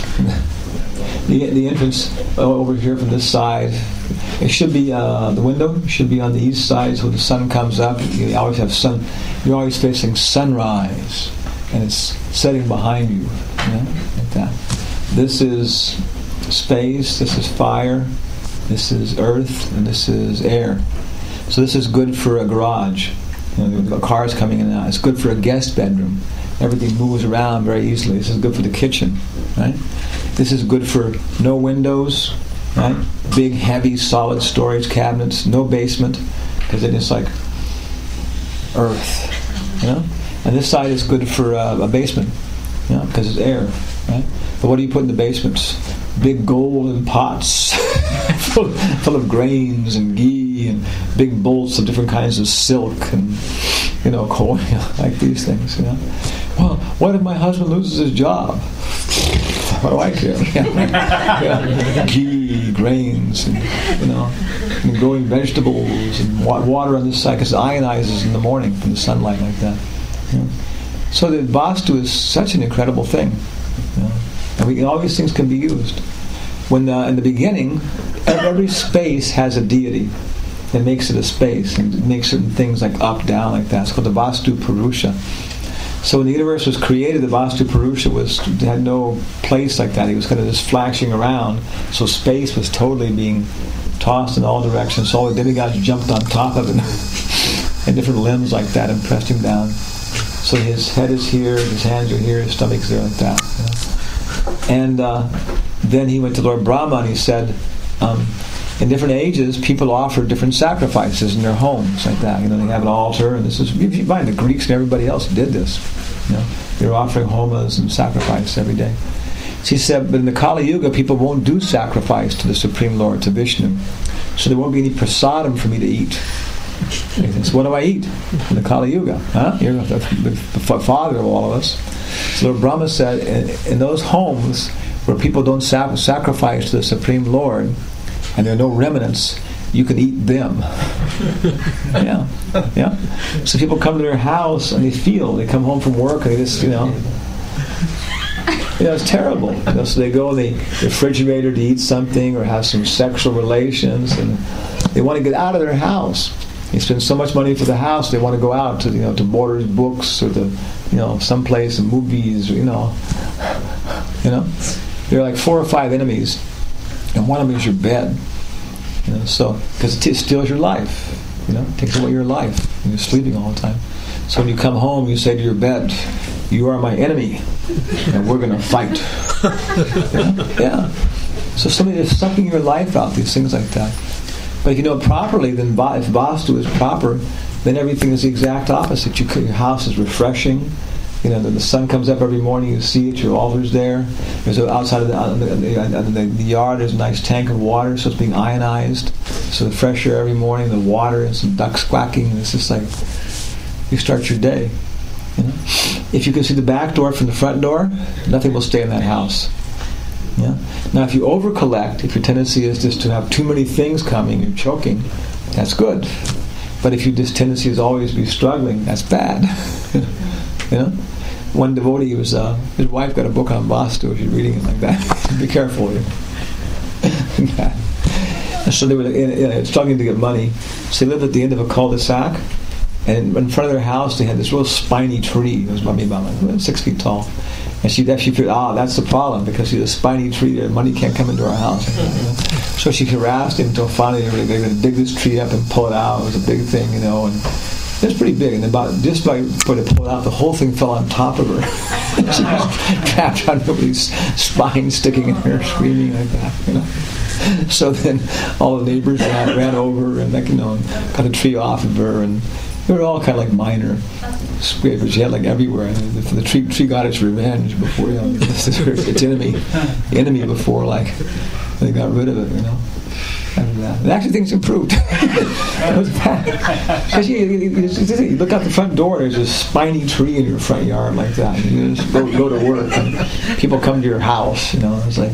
the the entrance over here from this side, it should be uh, the window should be on the east side, so when the sun comes up, you always have sun. You're always facing sunrise. And it's setting behind you, you know, like that. This is space, this is fire, this is earth, and this is air. So this is good for a garage. You know, the cars coming in and out. It's good for a guest bedroom. Everything moves around very easily. This is good for the kitchen, right? This is good for no windows, right? Big, heavy, solid storage cabinets, no basement, because then it's like earth, you know? And this side is good for uh, a basement, you know, because it's air, right? But what do you put in the basements? Big golden pots full, full of grains and ghee and big bolts of different kinds of silk and, you know, coal, you know, like these things, you know. Well, what if my husband loses his job? What do I care? yeah. Ghee, grains, and, you know, and growing vegetables and wa- water on this side because it ionizes in the morning from the sunlight like that. Yeah. So the Vastu is such an incredible thing, you know? And we, all these things can be used. When uh, in the beginning, every space has a deity that makes it a space and makes certain things like up, down, like that. It's called the Vastu Purusha. So when the universe was created, the Vastu Purusha was had no place like that. He was kind of just flashing around. So space was totally being tossed in all directions. So all the demigods jumped on top of it, and different limbs like that, and pressed him down. So his head is here, his hands are here, his stomach's there like that. You know? And uh, then he went to Lord Brahma and he said, um, in different ages, people offer different sacrifices in their homes like that. You know, they have an altar, and this is, you find the Greeks and everybody else did this. You know, they were offering homas and sacrifice every day. So he said, but in the Kali Yuga, people won't do sacrifice to the Supreme Lord, to Vishnu. So there won't be any prasadam for me to eat. So what do I eat in the Kali Yuga? Huh? You're the, the, the father of all of us. So Lord Brahma said, in, in those homes where people don't sac- sacrifice to the Supreme Lord, and there are no remnants, you can eat them. Yeah, yeah. So people come to their house and they feel, they come home from work and they just, you know, you know, it's terrible. You know, so they go in the refrigerator to eat something or have some sexual relations, and they want to get out of their house. They spend so much money for the house, they want to go out to, you know, to Borders Books or to, you know, someplace, movies, or, you know, you know. There are like four or five enemies, and one of them is your bed. You know, so because it t- steals your life, you know, it takes away your life, and you're sleeping all the time. So when you come home, you say to your bed, "You are my enemy, and we're going to fight." Yeah? Yeah. So somebody is sucking your life out, these things like that. But if you know it properly, then va- if Vastu is proper, then everything is the exact opposite. You, your house is refreshing. You know, the sun comes up every morning, you see it, your altar's there. There's a, outside of the, uh, the, the, the yard, there's a nice tank of water, so it's being ionized. So the fresh air every morning, the water, and some ducks quacking, and it's just like, you start your day. You know? If you can see the back door from the front door, nothing will stay in that house. Yeah? Now if you over-collect, if your tendency is just to have too many things coming, you're choking, that's good. But if your this tendency is always to be struggling, that's bad. You know? One devotee was, uh, his wife got a book on Vastu, she's reading it like that. Be careful. You know? And so they were in, in, struggling to get money. So they lived at the end of a cul-de-sac, and in front of their house they had this real spiny tree. It was maybe about like six feet tall. And she actually figured, ah, that's the problem, because see, the spiny tree there, money can't come into our house. You know? So she harassed him until finally they were going to dig this tree up and pull it out. It was a big thing, you know, and it was pretty big. And about just by putting it pull it out, the whole thing fell on top of her. She was trapped on nobody's spine, sticking in her, screaming like that, you know. So then all the neighbors ran, ran over and, like, you know, cut a tree off of her, and they were all kind of like minor scrapers. She had like everywhere. The, the tree tree got its revenge before, you know, its enemy, enemy before like they got rid of it, you know. After that, and actually things improved. It was bad. Because you, you, you, you look out the front door, there's a spiny tree in your front yard like that. And you just go, go to work, and people come to your house. You know, it's like,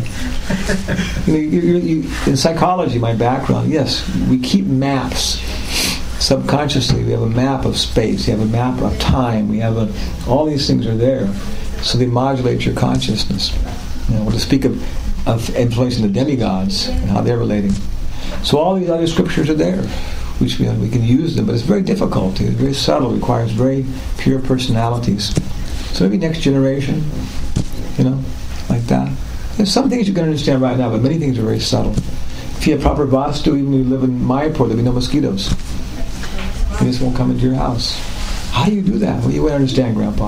you know, you, you, you, in psychology, my background, yes, we keep maps. Subconsciously, we have a map of space. We have a map of time. We have a, all these things are there, so they modulate your consciousness. You know, to speak of, of influencing the demigods and how they're relating. So all these other scriptures are there, which we, we can use them, but it's very difficult. It's very subtle. It requires very pure personalities. So maybe next generation, you know, like that. There's some things you can understand right now, but many things are very subtle. If you have proper Vastu, even when you live in Mayapur, there'll be no mosquitoes. They just won't come into your house. How do you do that? Well, you won't understand, Grandpa.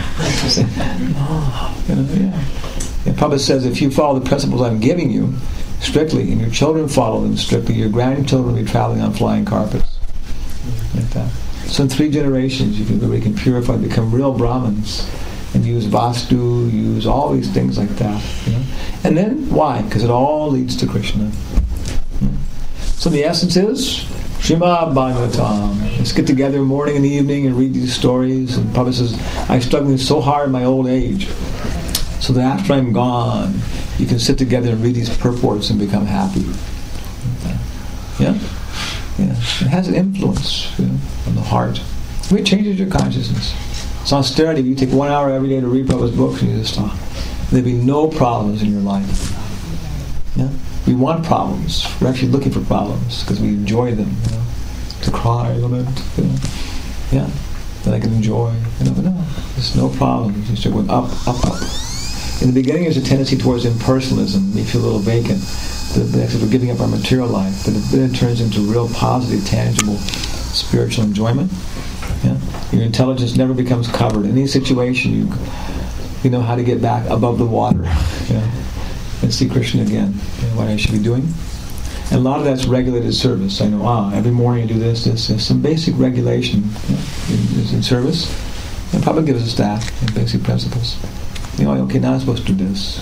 Oh, you know, yeah. And Prabhupada says, if you follow the principles I'm giving you strictly, and your children follow them strictly, your grandchildren will be traveling on flying carpets. Like that. So in three generations, you can really can purify, become real Brahmins, and use Vastu, use all these things like that. You know? And then, why? Because it all leads to Krishna. So the essence is, Srimad Bhagavatam. Let's get together morning and evening and read these stories. And Prabhupada says, I'm struggling so hard in my old age, so that after I'm gone, you can sit together and read these purports and become happy. Yeah? Yeah. It has an influence, you know, on the heart. It changes your consciousness. It's austerity. You take one hour every day to read Prabhupada's books and you just stop. There'll be no problems in your life. Yeah? We want problems. We're actually looking for problems because we enjoy them. You know? To cry, lament, you know? Yeah. That I can enjoy. You know, but no, there's no problems. You start going up, up, up. In the beginning, there's a tendency towards impersonalism. We feel a little vacant. The next is we're giving up our material life, but then it turns into real positive, tangible, spiritual enjoyment. Yeah? Your intelligence never becomes covered. In any situation, you you know how to get back above the water. You know? And see Krishna again. You know, what I should be doing. And a lot of that's regulated service. I know, ah, every morning I do this, this, this. Some basic regulation, you know, in, in service. And Prabhupada gives us that in basic principles. You know, okay, now I'm supposed to do this.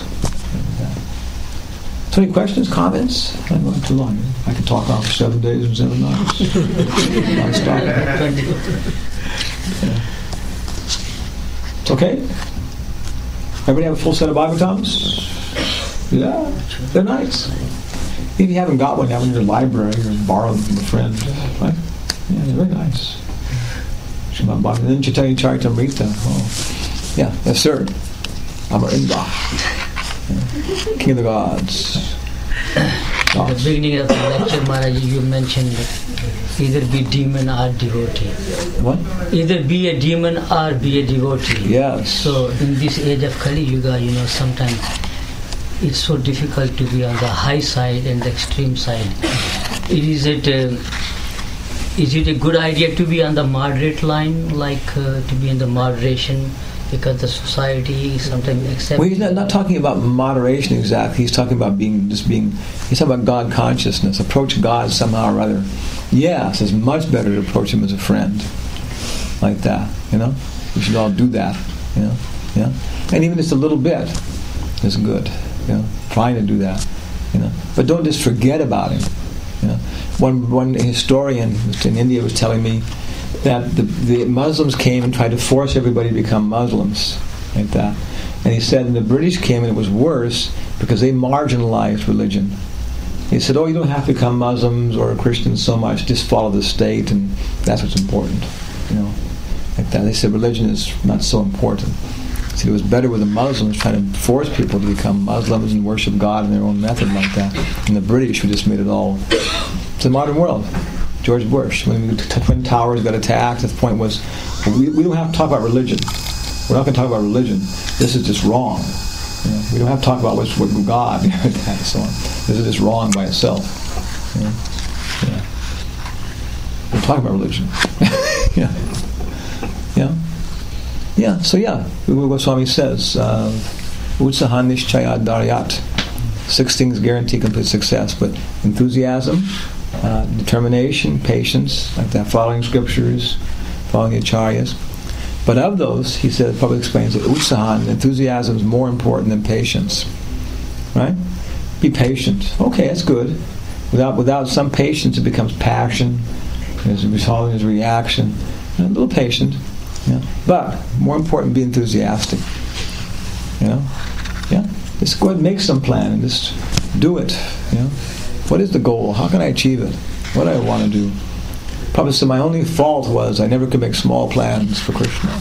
So any questions, comments? I'm going too long. I could talk on for seven days and seven nights. Non-stop. Yeah. It's okay? Everybody have a full set of Bhagavatams? Yeah, they're nice. If you haven't got one, have one in your library or borrow them from a friend. Right? Yeah, it's very nice. Srimad Bhagavatam. And then Chaitanya Charitamrita. Oh. Yeah, yes sir. Amarindra. Yeah. King of the gods. At the beginning of the lecture, Maharaj, you mentioned either be demon or devotee. What? Either be a demon or be a devotee. Yes. So in this age of Kali Yuga, you know, sometimes it's so difficult to be on the high side and the extreme side. Is it uh, is it a good idea to be on the moderate line, like uh, to be in the moderation, because the society sometimes accepts? Well, he's not, not talking about moderation exactly. He's talking about being just being. He's talking about God consciousness. Approach God somehow or other. Yes, it's much better to approach Him as a friend, like that. You know, we should all do that. You know, yeah, and even just a little bit is good. You know, trying to do that. You know, but don't just forget about Him. You know, one one historian in India was telling me that the, the Muslims came and tried to force everybody to become Muslims, like that. And he said, and the British came and it was worse because they marginalized religion. He said, oh, you don't have to become Muslims or Christians so much, just follow the state and that's what's important. You know, like that. They said religion is not so important. He said it was better with the Muslims trying to force people to become Muslims and worship God in their own method like that. And the British who just made it all. It's the modern world. George Bush, when the Twin Towers got attacked, the point was, well, we, we don't have to talk about religion. We're not going to talk about religion. This is just wrong. You know, we don't have to talk about what's what God and so on. This is just wrong by itself. You know? Yeah. We're talking about religion. yeah. Yeah. Yeah. So yeah, Goswami says, uh, Utsaha Nishchaya Daryat. Six things guarantee complete success, but enthusiasm, Uh, determination, patience, like that, following scriptures, following the acharyas. But of those, he said, probably explains that utsahan, enthusiasm is more important than patience. Right? Be patient. Okay, that's good. Without without some patience, it becomes passion. There's following his reaction. A little patient. Yeah. But more important, be enthusiastic. You know? Yeah. Just go ahead and make some plan and just do it. You know? What is the goal? How can I achieve it? What do I want to do? Probably so my only fault was I never could make small plans for Krishna.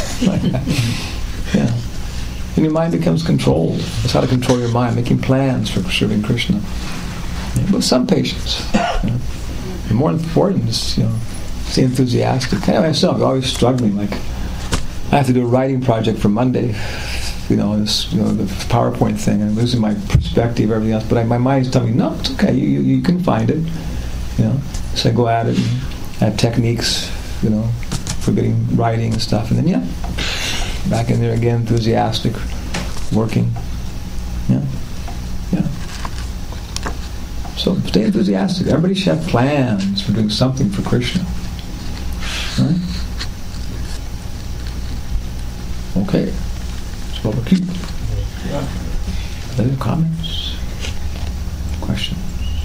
Yeah. And your mind becomes controlled. That's how to control your mind, making plans for serving Krishna. Yeah, with some patience. You know. The more important is, you know, stay enthusiastic. Kind of myself, I'm always struggling. Like, I have to do a writing project for Monday. You know, this, you know, the PowerPoint thing, and I'm losing my perspective, everything else. But I, my mind's telling me, no, it's okay. You, you you can find it. You know, so I go at it and I have techniques, you know, for getting writing and stuff, and then yeah, back in there again, enthusiastic, working. Yeah, yeah. So stay enthusiastic. Everybody should have plans for doing something for Krishna. All right? Okay. Keep. Other comments? Questions?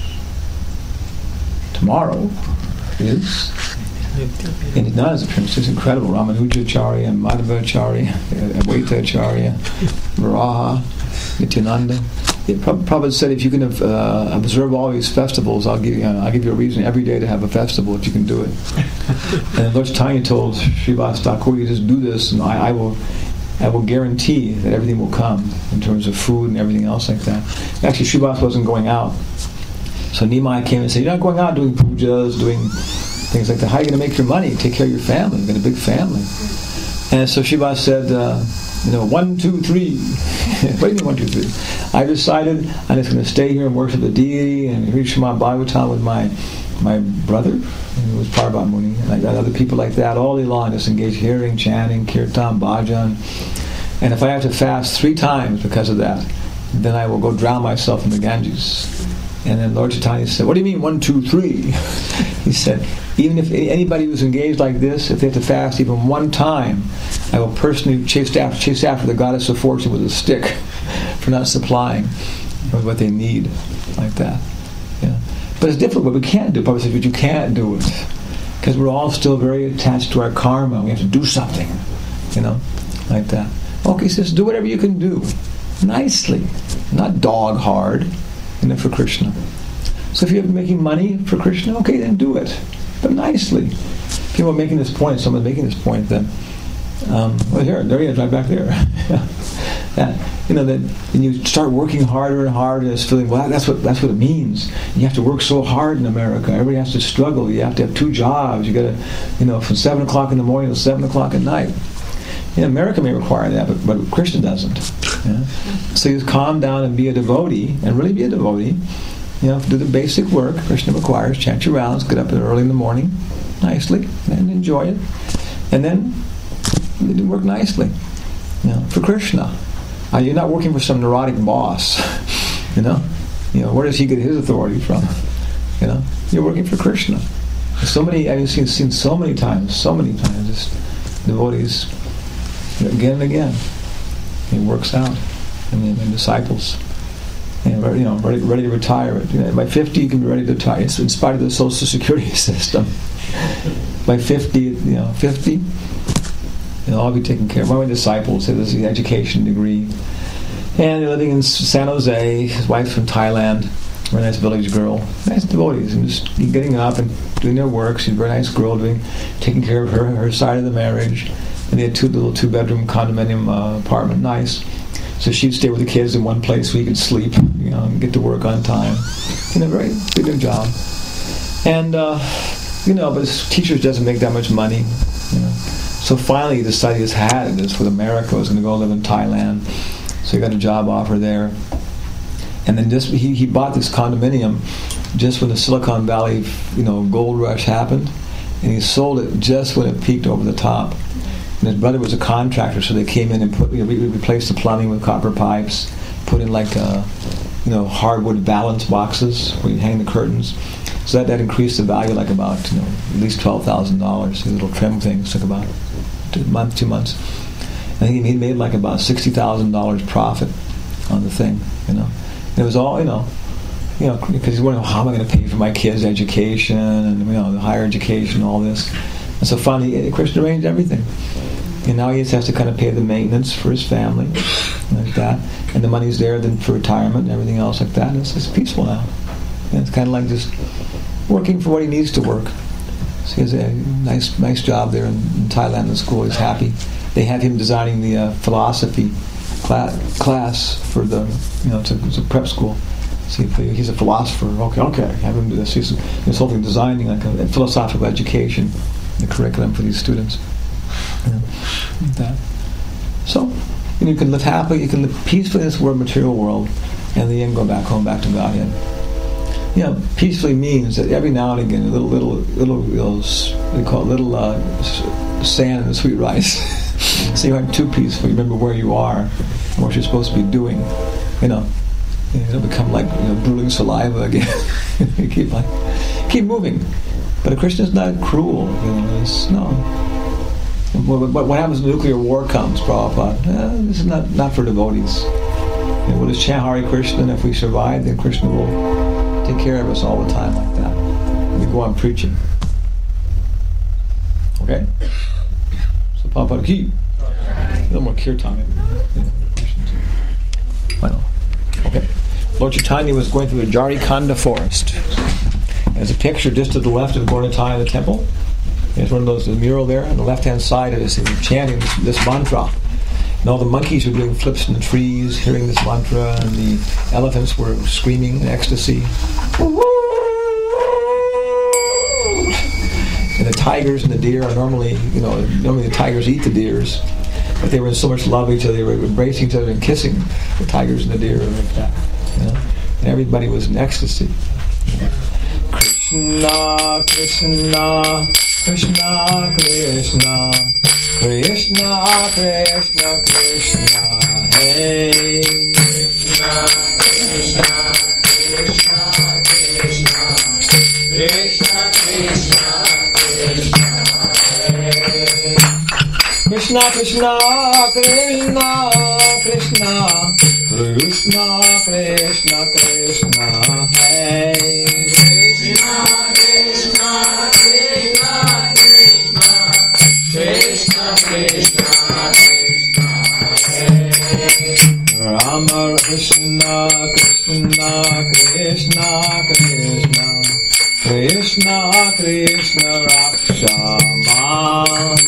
Tomorrow is in Nada's appearance. It's incredible. Ramanujacharya, Madhavacharya, Advaitacharya, Varaha, Nityananda. Yeah, Prabhupada said, if you can uh, observe all these festivals, I'll give you, uh, I'll give you a reason every day to have a festival if you can do it. And Lord Chaitanya told Srivas Thakur, you just do this, and I, I will. I will guarantee that everything will come in terms of food and everything else like that. Actually, Srivas wasn't going out. So Nimai came and said, you're not going out doing pujas, doing things like that. How are you going to make your money? Take care of your family. You've got a big family. And so Srivas said, uh, you know, one, two, three. What do you mean one, two, three? I decided I'm just going to stay here and worship the deity and read Srimad Bhagavatam with my my brother, who was Parvat Muni, and I got other people like that all day long, just engage hearing, chanting, kirtan, bhajan. And if I have to fast three times because of that, then I will go drown myself in the Ganges. And then Lord Chaitanya said, what do you mean one, two, three? He said, even if anybody who's engaged like this, if they have to fast even one time, I will personally chase after, chase after the goddess of fortune with a stick for not supplying with what they need, like that. Yeah. But it's difficult. But we can't do it. Prabhupada says, but you can't do it because we're all still very attached to our karma. We have to do something, you know, like that. Okay, he says, do whatever you can do, nicely, not dog hard, you know, for Krishna. So if you're making money for Krishna, okay, then do it, but nicely. People are making this point. Someone's making this point that, um, well, here, there he is, right back there. that you know that, and you start working harder and harder, and feeling, well, that's what that's what it means. You have to work so hard in America. Everybody has to struggle. You have to have two jobs. You got to, you know, from seven o'clock in the morning to seven o'clock at night. You know, America may require that, but, but Krishna doesn't. Yeah? So you calm down and be a devotee, and really be a devotee. You know, do the basic work Krishna requires. Chant your rounds. Get up early in the morning, nicely, and enjoy it, and then you work nicely. You know, for Krishna. Uh, you're not working for some neurotic boss. You know, you know, where does he get his authority from? You know, you're working for Krishna. So many, I've seen seen so many times, so many times, just devotees, again and again. It works out. I mean, and disciples, and you know, ready, ready to retire. You know, by fifty, you can be ready to retire. It's in spite of the Social Security system. By fifty, you know, fifty. They'll all be taken care of. One of my disciples has the education degree, and they're living in San Jose. His wife's from Thailand, very nice village girl. Nice devotees, and just getting up and doing their work. She's a very nice girl, doing taking care of her her side of the marriage. And they had two little two bedroom condominium uh, apartment, nice. So she'd stay with the kids in one place so he could sleep, you know, and get to work on time. You know, very did their job. And uh, you know, but his teachers doesn't make that much money, you know. So finally he decided he's had it. This with America. He was going to go live in Thailand. So he got a job offer there. And then just he, he bought this condominium just when the Silicon Valley, you know, gold rush happened. And he sold it just when it peaked over the top. And his brother was a contractor, so they came in and put, you know, re- replaced the plumbing with copper pipes, put in like uh, you know, hardwood valance boxes where you hang the curtains. So that, that increased the value like about, you know, at least twelve thousand dollars. These little trim things took about a month, two months. I think he made like about sixty thousand dollars profit on the thing, you know. And it was all, you know, you know, because he's wondering, how am I going to pay for my kids' education and, you know, the higher education, all this. And so finally, Krishna arranged everything. And now he just has to kind of pay the maintenance for his family, like that. And the money's there then for retirement and everything else like that. And it's, it's peaceful now. And it's kind of like just working for what he needs to work. So he has a nice nice job there in, in Thailand in school. He's happy. They have him designing the uh, philosophy class, class for the, you know, it's a, it's a prep school. So he, he's a philosopher. Okay, okay, have him do this. He's, he's hoping designing like a, a philosophical education, the curriculum for these students. You know, like that. So, you know, you can live happily, you can live peacefully in this world, material world, and in the end go back home, back to Godhead. You know, peacefully means that every now and again, a little, little, little, little they call it little uh, sand in the sweet rice. So you aren't too peaceful. You remember where you are and what you're supposed to be doing. You know, you don't become like, you know, drooling saliva again. You keep like, keep moving. But a Krishna is not cruel. You know, it's, no. What, what happens when nuclear war comes, Prabhupada? Eh, this is not, not for devotees. You know, we'll just chant Hare Krishna, and if we survive, then Krishna will take care of us all the time like that. We go on preaching. Okay? So Prabhupada, keep. A little more kirtan. Final. Okay. Lord Chaitanya was going through the Jarikhanda forest. There's a picture just to the left of Gaura Nitai, the temple. There's one of those, the mural there. On the left-hand side is chanting this, this mantra. And all the monkeys were doing flips in the trees, hearing this mantra, and the elephants were screaming in ecstasy. And the tigers and the deer are normally, you know, normally the tigers eat the deers, but they were in so much love with each other, they were embracing each other and kissing the tigers and the deer like that. You know? And everybody was in ecstasy. Krishna, Krishna, Krishna, Krishna, Krishna, Krishna, Krishna, Hey. Krishna, Krishna, Krishna, Krishna, Krishna, Krishna, Krishna, Hey. Krishna, Krishna, Krishna, Krishna, Krishna, Krishna, Krishna, Hey. Krishna, Krishna, Krishna, Krishna, Krishna, Krishna, Krishna, Hey. Rama, Krishna, Krishna, Krishna Krishna Krishna Krishna Krishna Raksha Mam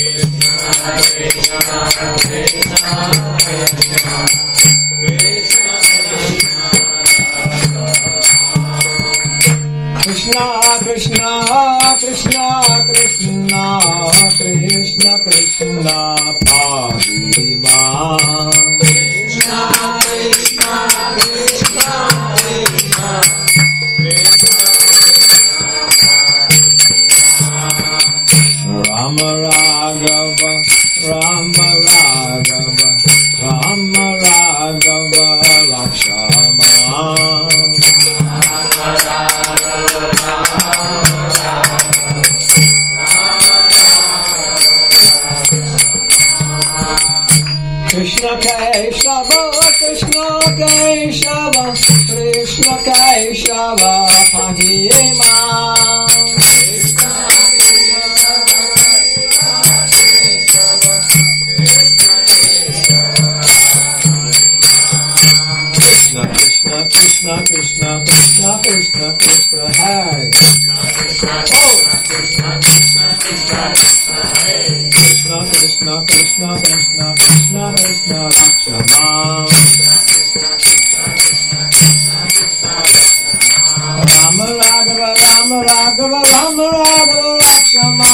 Krishna Krishna Krishna Krishna Krishna Krishna Padima Krishna Krishna Krishna Krishna Rama Raghava Rama Raghava Rama Raghava Lakshmana Krishna Keshava, Krishna Keshava, Krishna Keshava, Pahima. Krishna Krishna Krishna Krishna Krishna Krishna Krishna Hare. Oh. Krishna Krishna Krishna Krishna Krishna Krishna Krishna Krishna Krishna Lakshmana Rama Raghava Rama Raghava Rama Raghava Lakshmana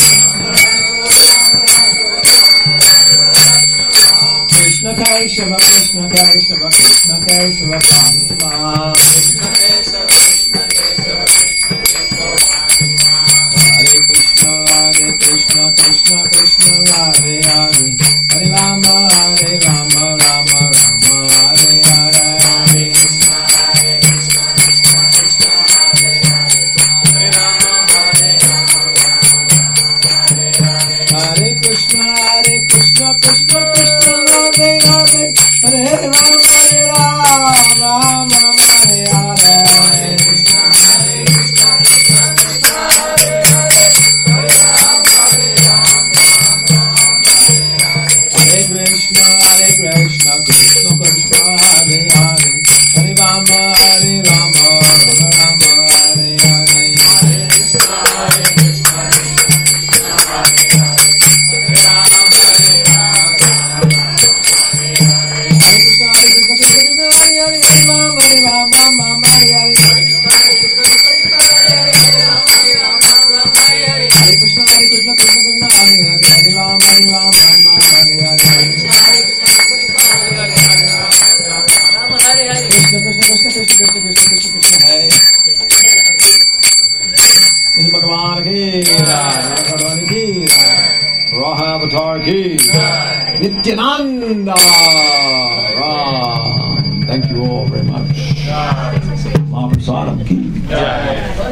Krishna Keshava Krishna Keshava Krishna Keshava Pahima Hare Krishna Hare Krishna Krishna Krishna Hare Hare Hare Rama Hare Rama Rama Rama Hare Hare Hare Krishna Hare Krishna Krishna Krishna Hare Hare Hare Rama Hare Rama Hare Krishna Hare Krishna Krishna Krishna Hare Hare Hare Rama Hare Rama Rama Hare Hare Krishna Hare Krishna Krishna Krishna Hare Hare Hare Rama Hare Rama Hare Krishna Hare Krishna Krishna Krishna Hare Hare Hare Rama Hare Rama Rama Rama Hare Hare Hare Krishna Hare Krishna Krishna Krishna Hare Hare Hare Rama Hare Rama Hare Krishna Hare Krishna Krishna Krishna Hare Hare Hare Rama Hare Rama Rama Hare Hare Hare Krishna Hare Krishna Krishna Krishna Hare Hare Hare Rama Hare Rama Rama Hare Hare Hare Krishna Hare Krishna Krishna Krishna Hare Hare Hare Rama Hare Rama Rama Hare Hare Hare Krishna Hare Krishna Krishna Krishna Hare Hare Hare Rama Hare Rama Krishna Krishna Krishna Krishna Krishna Krishna Krishna Krishna Hare Krishna Bhagavan ki Jai Bhagavan ki Jai Raha Avatar ki Jai Nityananda Ram. Thank you all very much. Mahaprasadam ki Jai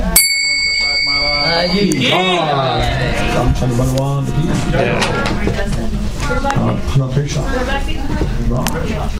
Haji ki Ramchandra Bhagavan ki Jai Krishna Krishna